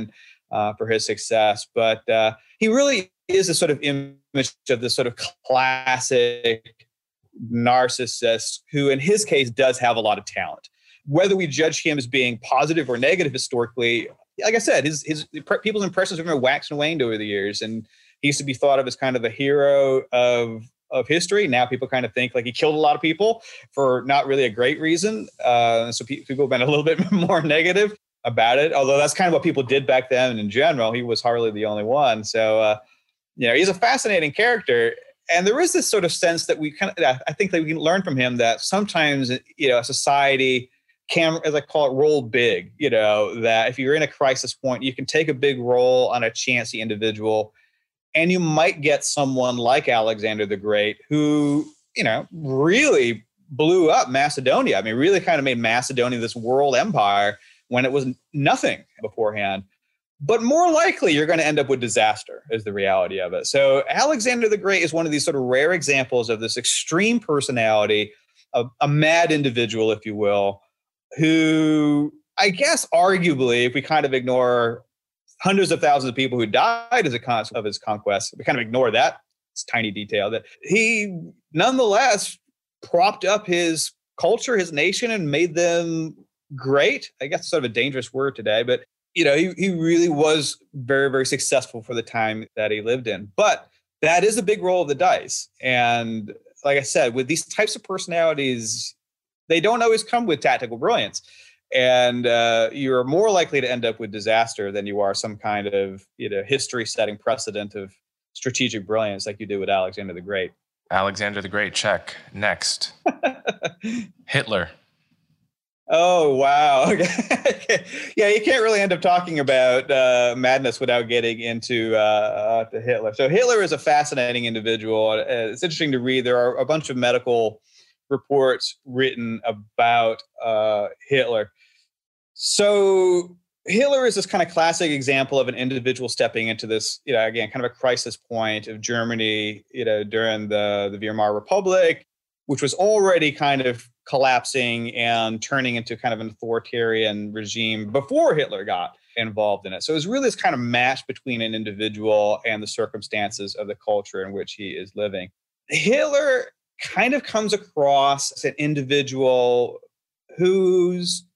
Speaker 2: uh, for his success. But uh, he really is a sort of image of this sort of classic narcissist who, in his case, does have a lot of talent. Whether we judge him as being positive or negative historically, like I said, his his people's impressions of him are waxed and waned over the years, and he used to be thought of as kind of the hero of of history. Now people kind of think like he killed a lot of people for not really a great reason. Uh, so pe- people have been a little bit more negative about it, although that's kind of what people did back then. And in general, he was hardly the only one. So, uh, you know, he's a fascinating character. And there is this sort of sense that we kind of, I think that we can learn from him that sometimes, you know, a society can, as I call it, roll big, you know, that if you're in a crisis point, you can take a big role on a chancy individual. And you might get someone like Alexander the Great who, you know, really blew up Macedonia. I mean, really kind of made Macedonia this world empire when it was nothing beforehand. But more likely, you're going to end up with disaster is the reality of it. So Alexander the Great is one of these sort of rare examples of this extreme personality, a, a mad individual, if you will, who I guess arguably, if we kind of ignore hundreds of thousands of people who died as a consequence of his conquest, we kind of ignore that tiny detail, that he nonetheless propped up his culture, his nation, and made them great. I guess it's sort of a dangerous word today, but you know, he, he really was very, very successful for the time that he lived in. But that is a big roll of the dice. And like I said, with these types of personalities, they don't always come with tactical brilliance. And uh, you're more likely to end up with disaster than you are some kind of, you know, history-setting precedent of strategic brilliance like you do with Alexander the Great.
Speaker 1: Alexander the Great, check. Next. Hitler.
Speaker 2: Oh, wow. Okay. Yeah, you can't really end up talking about uh, madness without getting into uh, uh, Hitler. So Hitler is a fascinating individual. Uh, it's interesting to read. There are a bunch of medical reports written about uh, Hitler. So Hitler is this kind of classic example of an individual stepping into this, you know, again, kind of a crisis point of Germany, you know, during the, the Weimar Republic, which was already kind of collapsing and turning into kind of an authoritarian regime before Hitler got involved in it. So it was really this kind of match between an individual and the circumstances of the culture in which he is living. Hitler kind of comes across as an individual whose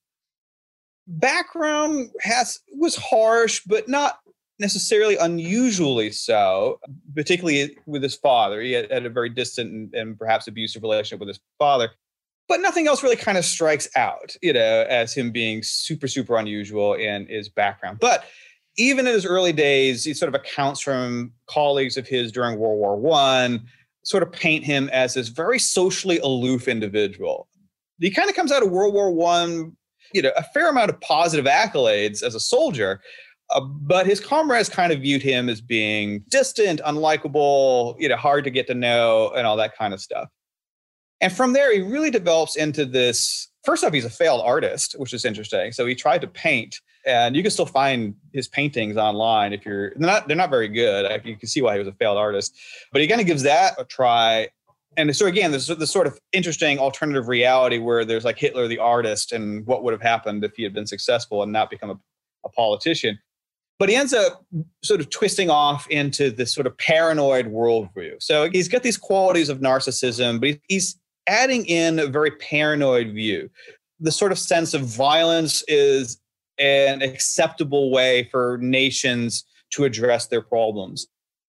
Speaker 2: background has was harsh, but not necessarily unusually so, particularly with his father. He had, had a very distant and, and perhaps abusive relationship with his father. But nothing else really kind of strikes out, you know, as him being super, super unusual in his background. But even in his early days, he sort of accounts from colleagues of his during World War One, sort of paint him as this very socially aloof individual. He kind of comes out of World War One, you know, a fair amount of positive accolades as a soldier, uh, but his comrades kind of viewed him as being distant, unlikable, you know, hard to get to know, and all that kind of stuff. And from there, he really develops into this. First off, he's a failed artist, which is interesting. So he tried to paint, and you can still find his paintings online if you're they're not they're not very good. You can see why he was a failed artist, but he kind of gives that a try. And so again, there's this sort of interesting alternative reality where there's like Hitler the artist and what would have happened if he had been successful and not become a, a politician. But he ends up sort of twisting off into this sort of paranoid worldview. So he's got these qualities of narcissism, but he's adding in a very paranoid view. The sort of sense of violence is an acceptable way for nations to address their problems.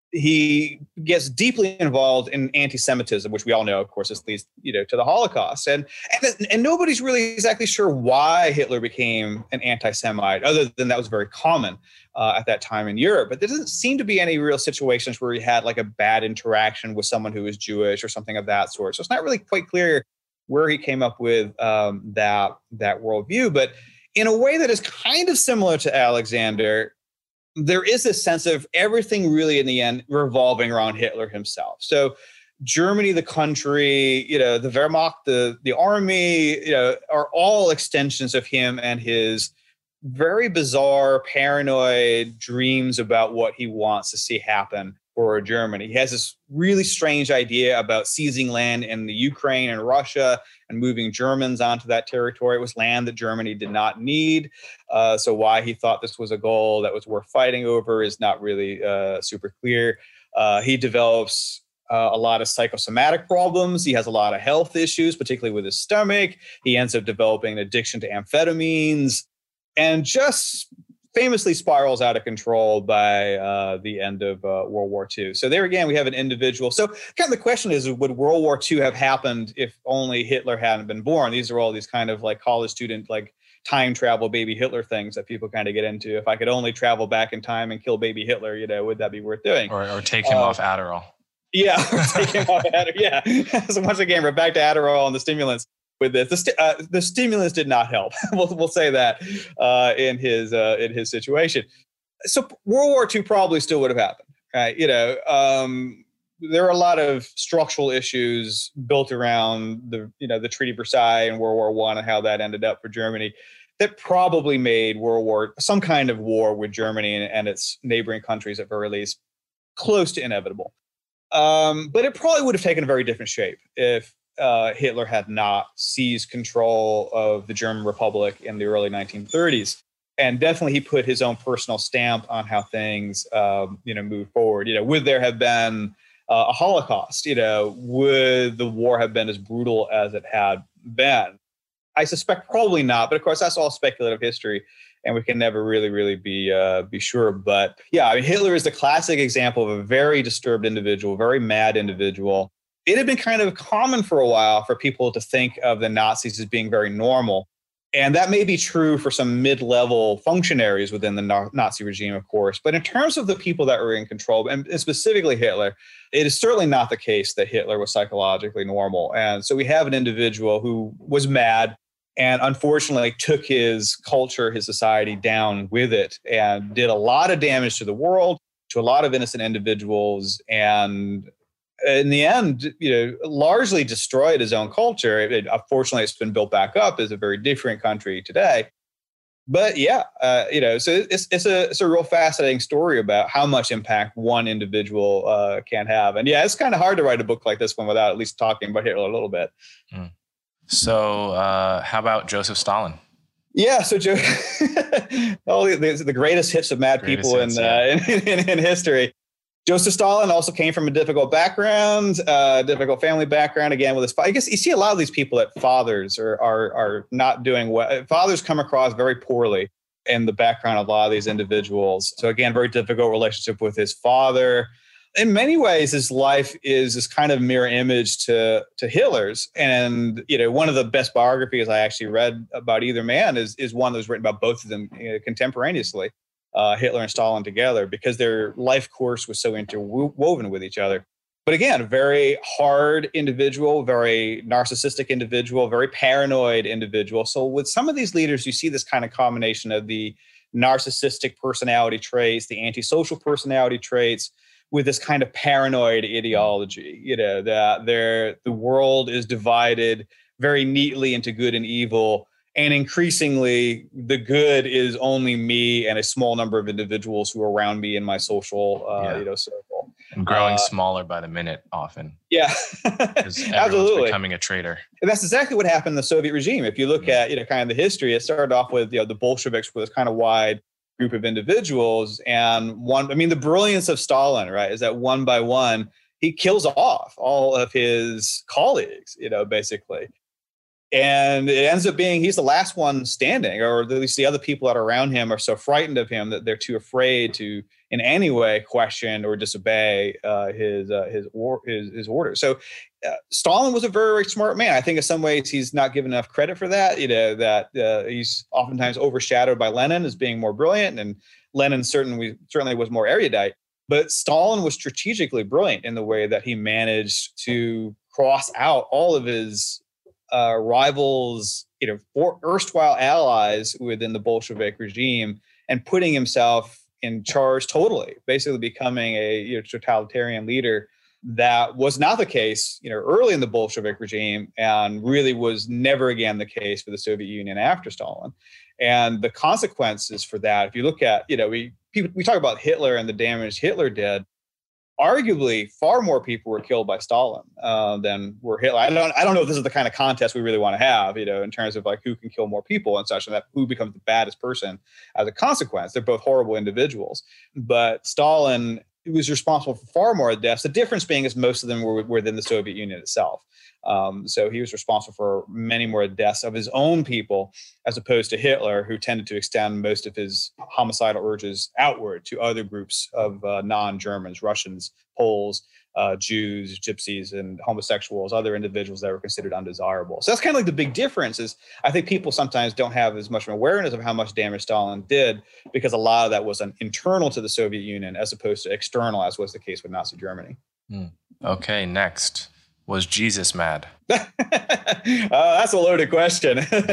Speaker 2: He gets deeply involved in anti-Semitism, which we all know, of course, this leads, you know, to the Holocaust. And, and and nobody's really exactly sure why Hitler became an anti-Semite, other than that was very common uh, at that time in Europe. But there doesn't seem to be any real situations where he had like a bad interaction with someone who was Jewish or something of that sort. So it's not really quite clear where he came up with um, that that worldview. But in a way that is kind of similar to Alexander, there is this sense of everything really in the end revolving around Hitler himself. So Germany, the country, you know, the Wehrmacht, the, the army, you know, are all extensions of him and his very bizarre, paranoid dreams about what he wants to see happen for Germany. He has this really strange idea about seizing land in the Ukraine and Russia and moving Germans onto that territory. It was land that Germany did not need. Uh, so why he thought this was a goal that was worth fighting over is not really uh, super clear. Uh, he develops uh, a lot of psychosomatic problems. He has a lot of health issues, particularly with his stomach. He ends up developing an addiction to amphetamines and just famously spirals out of control by uh, the end of uh, World War Two. So there again, we have an individual. So kind of the question is, would World War Two have happened if only Hitler hadn't been born? These are all these kind of like college student, like time travel baby Hitler things that people kind of get into. If I could only travel back in time and kill baby Hitler, you know, would that be worth doing?
Speaker 1: Or, or take him uh, off Adderall.
Speaker 2: Yeah, or take him off Adderall. Yeah. So once again, we're back to Adderall and the stimulants. With this, the, st- uh, the stimulus did not help. we'll we'll say that uh, in his uh, in his situation. So World War Two probably still would have happened, right? You know, um, there are a lot of structural issues built around the you know the Treaty of Versailles and World War One and how that ended up for Germany that probably made World War some kind of war with Germany and, and its neighboring countries at very least close to inevitable. Um, but it probably would have taken a very different shape if Uh, Hitler had not seized control of the German Republic in the early nineteen thirties. And definitely he put his own personal stamp on how things, um, you know, move forward. You know, would there have been uh, a Holocaust? You know, would the war have been as brutal as it had been? I suspect probably not. But of course, that's all speculative history. And we can never really, really be uh, be sure. But yeah, I mean, Hitler is the classic example of a very disturbed individual, very mad individual. It had been kind of common for a while for people to think of the Nazis as being very normal. And that may be true for some mid-level functionaries within the Nazi regime, of course. But in terms of the people that were in control, and specifically Hitler, it is certainly not the case that Hitler was psychologically normal. And so we have an individual who was mad and unfortunately took his culture, his society down with it and did a lot of damage to the world, to a lot of innocent individuals, and in the end, you know, largely destroyed his own culture. It, it, unfortunately, it's been built back up as a very different country today. But yeah, uh, you know, so it's it's a it's a real fascinating story about how much impact one individual uh, can have. And yeah, it's kind of hard to write a book like this one without at least talking about Hitler a little bit.
Speaker 1: Mm. So, uh, how about Joseph Stalin?
Speaker 2: Yeah, so Joe, all the, the greatest hits of mad greatest people hits, in, yeah. uh, in, in in history. Joseph Stalin also came from a difficult background, uh, difficult family background. Again, with his, I guess you see a lot of these people that fathers are are are not doing well. Fathers come across very poorly in the background of a lot of these individuals. So again, very difficult relationship with his father. In many ways, his life is this kind of mirror image to to Hitler's. And you know, one of the best biographies I actually read about either man is is one that was written about both of them you know, contemporaneously. Uh, Hitler and Stalin together because their life course was so interwoven with each other. But again, a very hard individual, very narcissistic individual, very paranoid individual. So with some of these leaders, you see this kind of combination of the narcissistic personality traits, the antisocial personality traits, with this kind of paranoid ideology. You know, that they're, the world is divided very neatly into good and evil. And increasingly, the good is only me and a small number of individuals who are around me in my social, uh, yeah. you know, circle.
Speaker 1: And growing
Speaker 2: uh,
Speaker 1: smaller by the minute, often.
Speaker 2: Yeah,
Speaker 1: because everyone's becoming a traitor.
Speaker 2: And that's exactly what happened in the Soviet regime. If you look mm-hmm. at, you know, kind of the history, it started off with, you know, the Bolsheviks with this kind of wide group of individuals, and one. I mean, the brilliance of Stalin, right, is that one by one he kills off all of his colleagues, you know, basically. And it ends up being he's the last one standing, or at least the other people that are around him are so frightened of him that they're too afraid to in any way question or disobey uh, his, uh, his, or, his his orders. So uh, Stalin was a very, very smart man. I think in some ways he's not given enough credit for that. You know, that uh, he's oftentimes overshadowed by Lenin as being more brilliant, and Lenin certainly certainly was more erudite. But Stalin was strategically brilliant in the way that he managed to cross out all of his Uh, rivals, you know, for erstwhile allies within the Bolshevik regime, and putting himself in charge totally, basically becoming a you know, totalitarian leader. That was not the case, you know, early in the Bolshevik regime, and really was never again the case for the Soviet Union after Stalin. And the consequences for that, if you look at, you know, we people, we talk about Hitler and the damage Hitler did. arguably far more people were killed by Stalin uh, than were Hitler. I don't I don't know if this is the kind of contest we really want to have, you know, in terms of like who can kill more people and such, and that who becomes the baddest person as a consequence. They're both horrible individuals, but Stalin was responsible for far more deaths. The difference being is most of them were within the Soviet Union itself. Um, so he was responsible for many more deaths of his own people, as opposed to Hitler, who tended to extend most of his homicidal urges outward to other groups of uh, non-Germans, Russians, Poles, uh, Jews, Gypsies, and homosexuals, other individuals that were considered undesirable. So that's kind of like the big difference is I think people sometimes don't have as much awareness of how much damage Stalin did because a lot of that was an internal to the Soviet Union as opposed to external, as was the case with Nazi Germany.
Speaker 1: Hmm. Okay, next. Was Jesus mad?
Speaker 2: uh, that's a loaded question.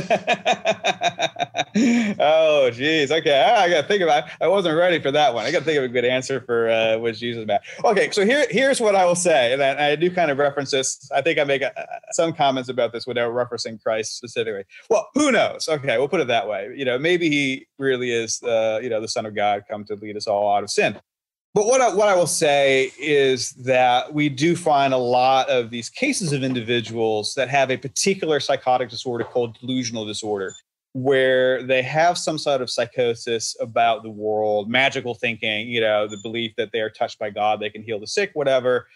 Speaker 2: Oh, geez. Okay, I, I got to think about it. I wasn't ready for that one. I got to think of a good answer for uh, was Jesus mad? Okay, so here, here's what I will say. And I, I do kind of reference this. I think I make a, some comments about this without referencing Christ specifically. Well, who knows? Okay, we'll put it that way. You know, maybe he really is, uh, you know, the Son of God come to lead us all out of sin. But what I, what I will say is that we do find a lot of these cases of individuals that have a particular psychotic disorder called delusional disorder, where they have some sort of psychosis about the world, magical thinking, you know, the belief that they are touched by God, they can heal the sick, whatever,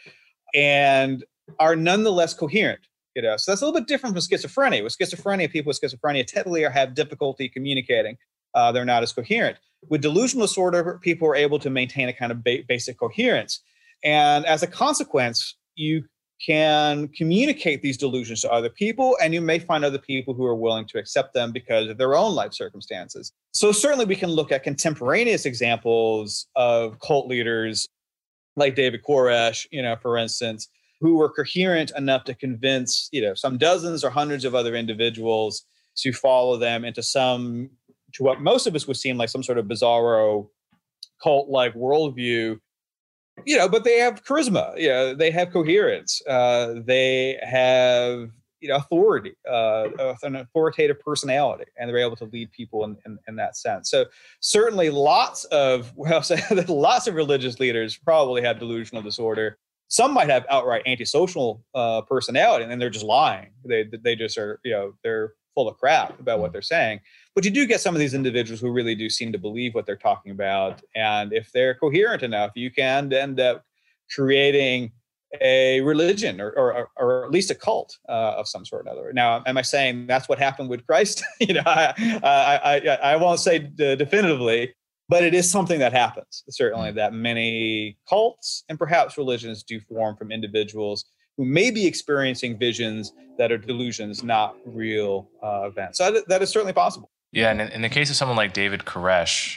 Speaker 2: and are nonetheless coherent. You know, so that's a little bit different from schizophrenia. With schizophrenia, people with schizophrenia typically have difficulty communicating. Uh, they're not as coherent. With delusional disorder, people are able to maintain a kind of ba- basic coherence. And as a consequence, you can communicate these delusions to other people, and you may find other people who are willing to accept them because of their own life circumstances. So certainly we can look at contemporaneous examples of cult leaders like David Koresh, you know, for instance, who were coherent enough to convince, you know, some dozens or hundreds of other individuals to follow them into some to what most of us would seem like some sort of bizarro cult-like worldview, you know, but they have charisma, you know, they have coherence, uh, they have, you know, authority, uh, an authoritative personality, and they're able to lead people in, in, in that sense. So certainly lots of, well, lots of religious leaders probably have delusional disorder. Some might have outright antisocial uh, personality, and then they're just lying. They they just are, you know, they're full of crap about what they're saying. But you do get some of these individuals who really do seem to believe what they're talking about. And if they're coherent enough, you can end up creating a religion or, or, or at least a cult uh, of some sort or another. Now, am I saying that's what happened with Christ? you know, I, I, I, I won't say d- definitively, but it is something that happens. Certainly that many cults and perhaps religions do form from individuals who may be experiencing visions that are delusions, not real uh, events. So that, that is certainly possible.
Speaker 1: Yeah, and in, in the case of someone like David Koresh,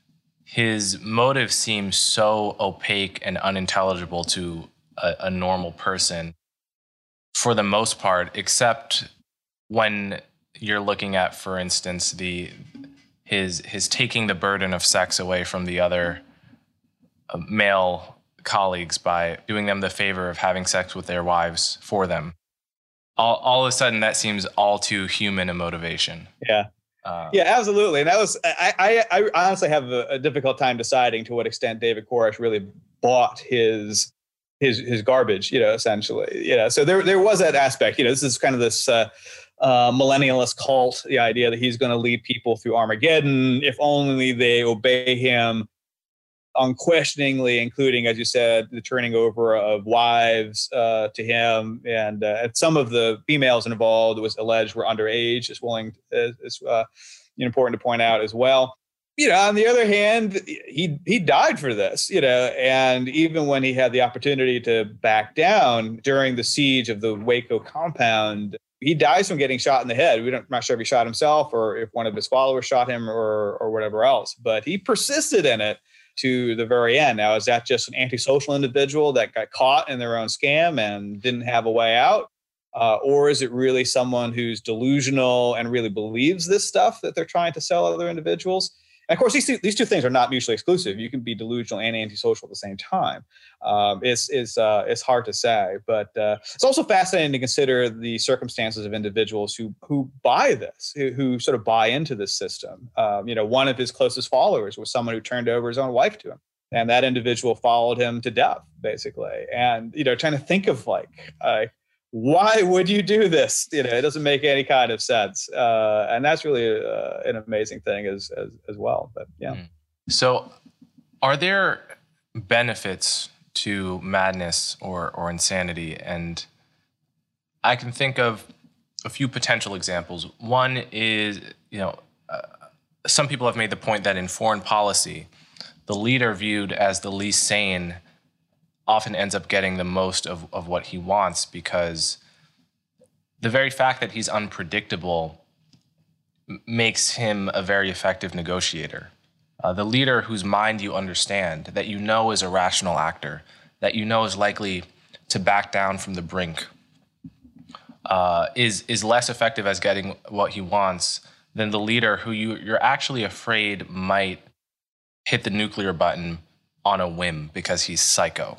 Speaker 1: his motive seems so opaque and unintelligible to a, a normal person for the most part, except when you're looking at, for instance, the his his taking the burden of sex away from the other uh, male colleagues by doing them the favor of having sex with their wives for them. All, all of a sudden, that seems all too human a motivation.
Speaker 2: Yeah. Uh, yeah, absolutely. And that was, I, I, I honestly have a, a difficult time deciding to what extent David Koresh really bought his, his, his garbage, you know, essentially, you know, so there, there was that aspect, you know, this is kind of this, uh, uh, millennialist cult, the idea that he's going to lead people through Armageddon if only they obey him unquestioningly, including, as you said, the turning over of wives uh, to him, and, uh, and some of the females involved, it was alleged, were underage. It's willing, it's uh, important to point out as well. You know, on the other hand, he he died for this. You know, and even when he had the opportunity to back down during the siege of the Waco compound, he dies from getting shot in the head. We don't, I'm not sure if he shot himself or if one of his followers shot him or or whatever else, but he persisted in it to the very end. Now, is that just an antisocial individual that got caught in their own scam and didn't have a way out? Uh, or is it really someone who's delusional and really believes this stuff that they're trying to sell other individuals? And of course, these two, these two things are not mutually exclusive. You can be delusional and antisocial at the same time. Um, it's it's uh, it's hard to say, but uh, it's also fascinating to consider the circumstances of individuals who who buy this, who, who sort of buy into this system. Um, you know, one of his closest followers was someone who turned over his own wife to him. And that individual followed him to death, basically. And, you know, trying to think of like, uh, why would you do this? You know, it doesn't make any kind of sense. Uh, and that's really uh, an amazing thing as, as, as well. But yeah. Mm.
Speaker 1: So are there benefits to madness or, or insanity? And I can think of a few potential examples. One is, you know, uh, some people have made the point that in foreign policy, the leader viewed as the least sane often ends up getting the most of, of what he wants, because the very fact that he's unpredictable m- makes him a very effective negotiator. Uh, the leader whose mind you understand, that you know is a rational actor, that you know is likely to back down from the brink, uh, is is less effective as getting what he wants than the leader who you, you're actually afraid might hit the nuclear button on a whim because he's psycho.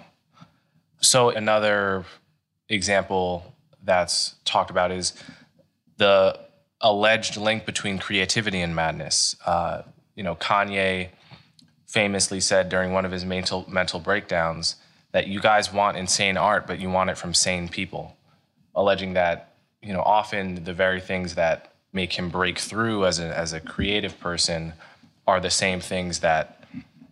Speaker 1: So another example that's talked about is the alleged link between creativity and madness. Uh, you know, Kanye famously said during one of his mental mental breakdowns that you guys want insane art, but you want it from sane people, alleging that, you know, often the very things that make him break through as a as a creative person are the same things that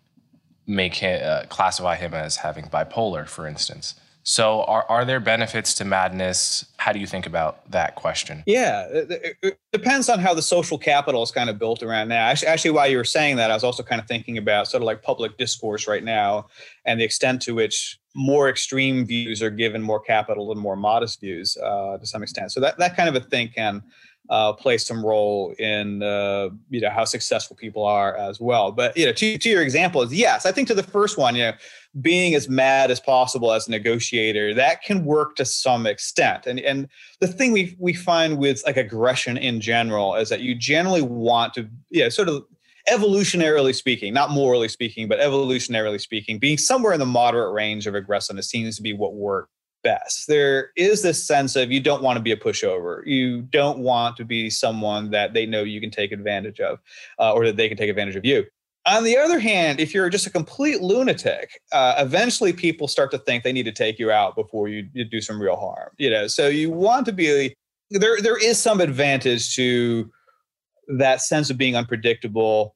Speaker 1: make him uh, classify him as having bipolar, for instance. So are, are there benefits to madness? How do you think about that question?
Speaker 2: Yeah, it, it depends on how the social capital is kind of built around now. Actually, actually, while you were saying that, I was also kind of thinking about sort of like public discourse right now and the extent to which more extreme views are given more capital than more modest views uh, to some extent. So that, that kind of a thing can uh, play some role in uh, you know how successful people are as well. But you know, to, to your example is yes, I think to the first one, you know, being as mad as possible as a negotiator, that can work to some extent. And and the thing we we find with like aggression in general is that you generally want to, yeah, sort of evolutionarily speaking, not morally speaking, but evolutionarily speaking, being somewhere in the moderate range of aggressiveness seems to be what works best. There is this sense of you don't want to be a pushover. You don't want to be someone that they know you can take advantage of uh, or that they can take advantage of you. On the other hand, if you're just a complete lunatic, uh, eventually people start to think they need to take you out before you, you do some real harm. You know, so you want to be there. There is some advantage to that sense of being unpredictable,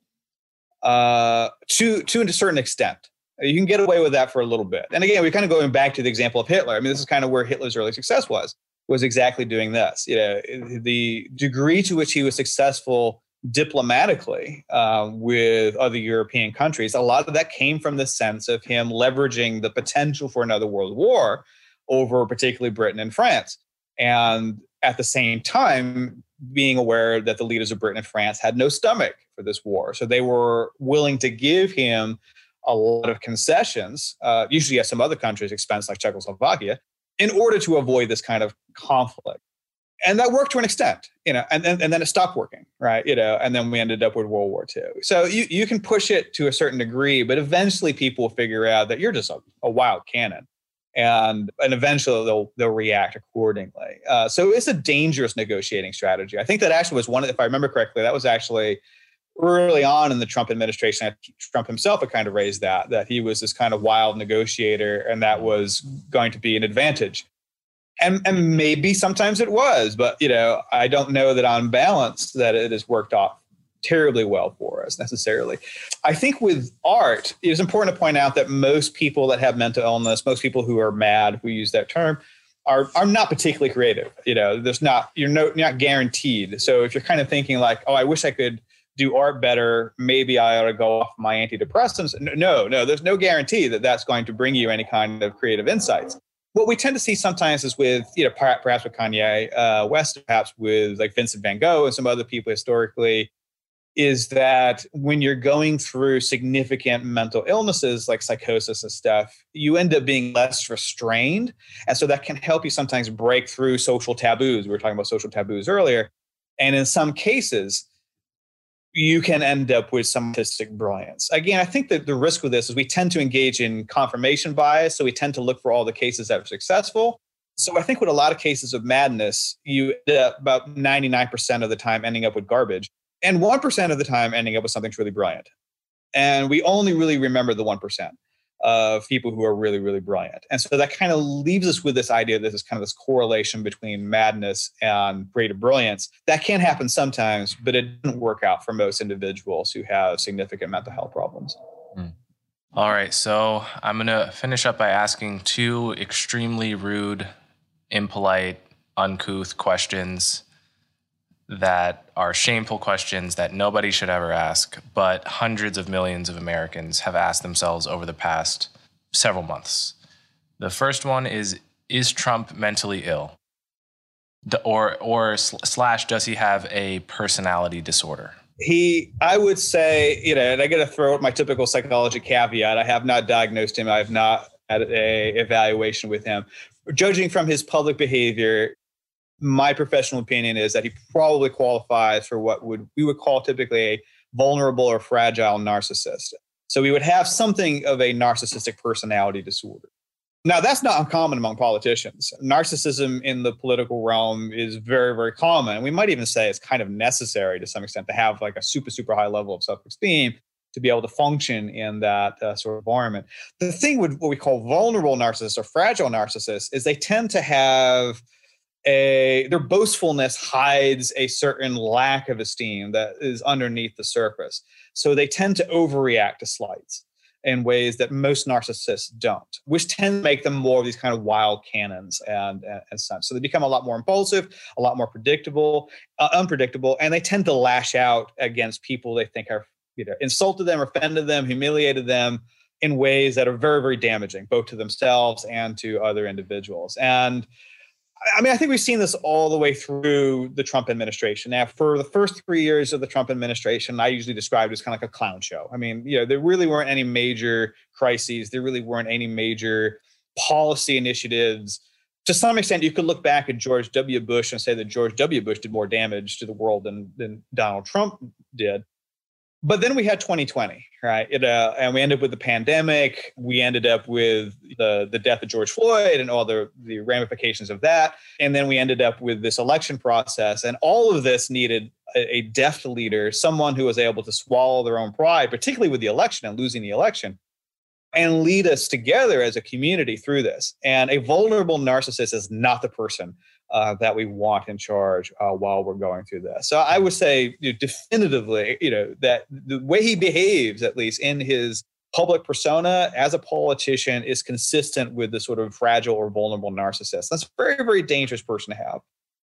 Speaker 2: uh, to to a certain extent. You can get away with that for a little bit. And again, we're kind of going back to the example of Hitler. I mean, this is kind of where Hitler's early success was was exactly doing this. You know, the degree to which he was successful diplomatically uh, with other European countries, a lot of that came from the sense of him leveraging the potential for another world war over particularly Britain and France. And at the same time, being aware that the leaders of Britain and France had no stomach for this war. So they were willing to give him a lot of concessions, uh, usually at some other countries' expense, like Czechoslovakia, in order to avoid this kind of conflict. And that worked to an extent, you know, and then and then it stopped working, right? You know, and then we ended up with World War Two. So you, you can push it to a certain degree, but eventually people will figure out that you're just a, a wild cannon, and and eventually they'll they'll react accordingly. Uh, so it's a dangerous negotiating strategy. I think that actually was one of, if I remember correctly, that was actually early on in the Trump administration. Trump himself had kind of raised that that he was this kind of wild negotiator, and that was going to be an advantage. And and maybe sometimes it was, but you know, I don't know that on balance that it has worked off terribly well for us necessarily. I think with art, it is important to point out that most people that have mental illness, most people who are mad, who use that term, are are not particularly creative. You know, there's not you're no you're not guaranteed. So if you're kind of thinking like, oh, I wish I could do art better, maybe I ought to go off my antidepressants. No, no, there's no guarantee that that's going to bring you any kind of creative insights. What we tend to see sometimes is with, you know, perhaps with Kanye uh, West, perhaps with like Vincent van Gogh and some other people historically, is that when you're going through significant mental illnesses like psychosis and stuff, you end up being less restrained. And so that can help you sometimes break through social taboos. We were talking about social taboos earlier. And in some cases, you can end up with some artistic brilliance. Again, I think that the risk with this is we tend to engage in confirmation bias. So we tend to look for all the cases that are successful. So I think with a lot of cases of madness, you end up about ninety-nine percent of the time ending up with garbage and one percent of the time ending up with something truly brilliant. And we only really remember the one percent of people who are really, really brilliant. And so that kind of leaves us with this idea that there's kind of this correlation between madness and greater brilliance. That can happen sometimes, but it didn't work out for most individuals who have significant mental health problems.
Speaker 1: Mm. All right, so I'm going to finish up by asking two extremely rude, impolite, uncouth questions that are shameful questions that nobody should ever ask, but hundreds of millions of Americans have asked themselves over the past several months. The first one is, is Trump mentally ill? Or, or slash, does he have a personality disorder?
Speaker 2: He, I would say, you know, and I got to throw out my typical psychology caveat. I have not diagnosed him. I have not had a evaluation with him. Judging from his public behavior, my professional opinion is that he probably qualifies for what would we would call typically a vulnerable or fragile narcissist. So we would have something of a narcissistic personality disorder. Now, that's not uncommon among politicians. Narcissism in the political realm is very, very common. We might even say it's kind of necessary to some extent to have like a super, super high level of self-esteem to be able to function in that uh, sort of environment. The thing with what we call vulnerable narcissists or fragile narcissists is they tend to have A, their boastfulness hides a certain lack of esteem that is underneath the surface. So they tend to overreact to slights in ways that most narcissists don't, which tend to make them more of these kind of wild cannons and, and, and such. So they become a lot more impulsive, a lot more predictable, uh, unpredictable, and they tend to lash out against people they think are, you know, insulted them, offended them, humiliated them in ways that are very, very damaging, both to themselves and to other individuals. And I mean, I think we've seen this all the way through the Trump administration. Now, for the first three years of the Trump administration, I usually described it as kind of like a clown show. I mean, you know, there really weren't any major crises. There really weren't any major policy initiatives. To some extent, you could look back at George W. Bush and say that George W. Bush did more damage to the world than, than Donald Trump did. But then we had twenty twenty, right? It, uh, and we ended up with the pandemic. We ended up with the, the death of George Floyd and all the, the ramifications of that. And then we ended up with this election process. And all of this needed a, a deft leader, someone who was able to swallow their own pride, particularly with the election and losing the election, and lead us together as a community through this. And a vulnerable narcissist is not the person Uh, that we want in charge uh, while we're going through this. So I would say you know, definitively, you know, that the way he behaves, at least in his public persona as a politician, is consistent with the sort of fragile or vulnerable narcissist. That's a very, very dangerous person to have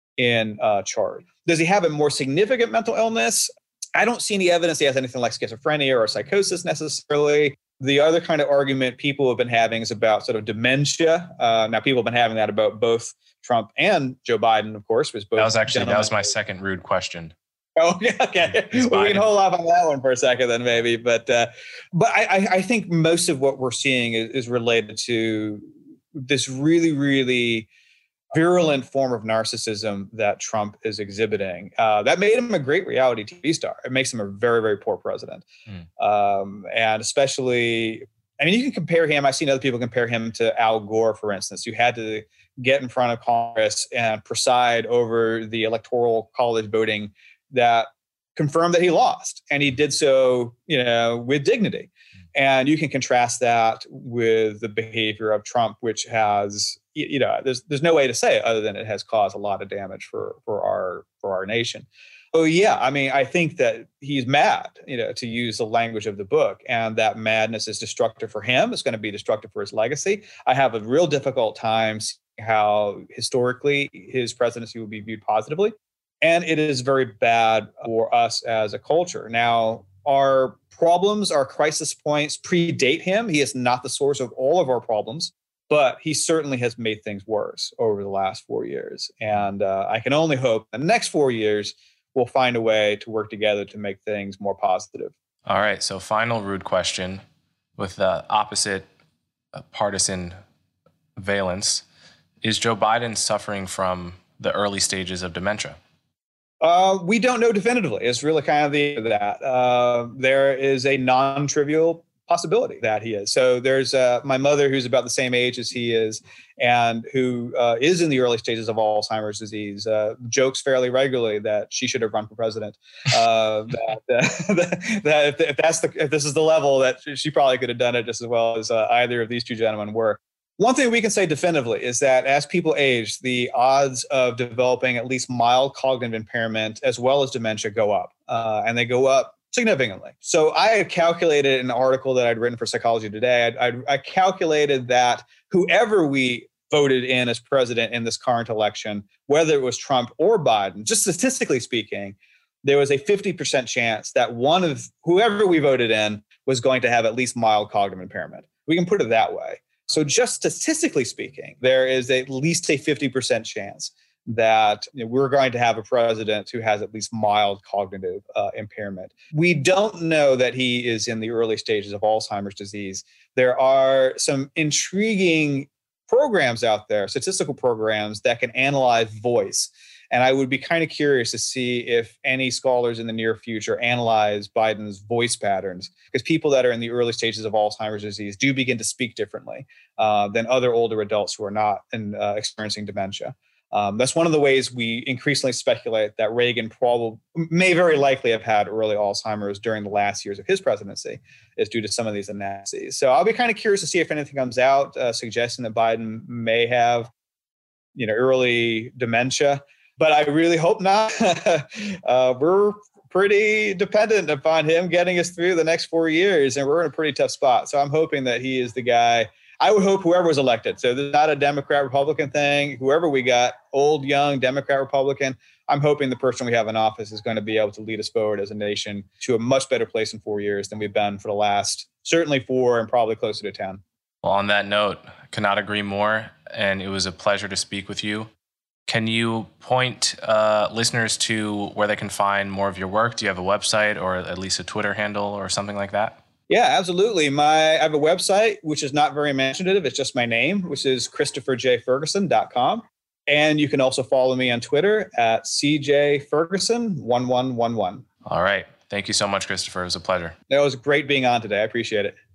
Speaker 2: in uh, charge. Does he have a more significant mental illness? I don't see any evidence he has anything like schizophrenia or psychosis necessarily. The other kind of argument people have been having is about sort of dementia. Uh, now, people have been having that about both Trump and Joe Biden, of course. Was both
Speaker 1: that was actually
Speaker 2: gentlemen.
Speaker 1: That was my second rude question.
Speaker 2: Oh, yeah, okay. Well, we can hold off on that one for a second, then maybe. But uh, but I, I think most of what we're seeing is, is related to this really, really virulent form of narcissism that Trump is exhibiting. Uh, that made him a great reality T V star. It makes him a very, very poor president. Mm. Um, and especially, I mean, you can compare him. I've seen other people compare him to Al Gore, for instance, who had to get in front of Congress and preside over the electoral college voting that confirmed that he lost. And he did so, you know, with dignity. And you can contrast that with the behavior of Trump, which has, you know, there's there's no way to say it other than it has caused a lot of damage for for our for our nation. Oh yeah, I mean, I think that he's mad, you know, to use the language of the book, and that madness is destructive for him. It's going to be destructive for his legacy. I have a real difficult time seeing how historically his presidency will be viewed positively, and it is very bad for us as a culture. Now, our problems, our crisis points predate him. He is not the source of all of our problems, but he certainly has made things worse over the last four years. And uh, I can only hope the next four years we'll find a way to work together to make things more positive.
Speaker 1: All right. So final rude question with the opposite uh, partisan valence. Is Joe Biden suffering from the early stages of dementia?
Speaker 2: Uh, we don't know definitively. It's really kind of the that uh, there is a non-trivial possibility that he is. So there's uh, my mother, who's about the same age as he is, and who uh, is in the early stages of Alzheimer's disease, uh, jokes fairly regularly that she should have run for president. Uh, that, uh, that, that if that's the if this is the level, that she probably could have done it just as well as uh, either of these two gentlemen were. One thing we can say definitively is that as people age, the odds of developing at least mild cognitive impairment as well as dementia go up, uh, and they go up significantly. So I had calculated an article that I'd written for Psychology Today. I, I, I calculated that whoever we voted in as president in this current election, whether it was Trump or Biden, just statistically speaking, there was a fifty percent chance that one of whoever we voted in was going to have at least mild cognitive impairment. We can put it that way. So just statistically speaking, there is at least a fifty percent chance that you know, we're going to have a president who has at least mild cognitive uh, impairment. We don't know that he is in the early stages of Alzheimer's disease. There are some intriguing programs out there, statistical programs that can analyze voice. And I would be kind of curious to see if any scholars in the near future analyze Biden's voice patterns, because people that are in the early stages of Alzheimer's disease do begin to speak differently uh, than other older adults who are not in, uh, experiencing dementia. Um, that's one of the ways we increasingly speculate that Reagan probably may very likely have had early Alzheimer's during the last years of his presidency, is due to some of these analyses. So I'll be kind of curious to see if anything comes out uh, suggesting that Biden may have, you know, early dementia, but I really hope not. uh, we're pretty dependent upon him getting us through the next four years, and we're in a pretty tough spot. So I'm hoping that he is the guy. I would hope whoever was elected. So this is not a Democrat-Republican thing. Whoever we got, old, young, Democrat-Republican, I'm hoping the person we have in office is going to be able to lead us forward as a nation to a much better place in four years than we've been for the last, certainly four and probably closer to ten.
Speaker 1: Well, on that note, I cannot agree more, and it was a pleasure to speak with you. Can you point uh, listeners to where they can find more of your work? Do you have a website or at least a Twitter handle or something like that?
Speaker 2: Yeah, absolutely. My I have a website, which is not very imaginative. It's just my name, which is christopher j ferguson dot com. And you can also follow me on Twitter at c j ferguson one one one one.
Speaker 1: All right. Thank you so much, Christopher. It was a pleasure.
Speaker 2: It was great being on today. I appreciate it.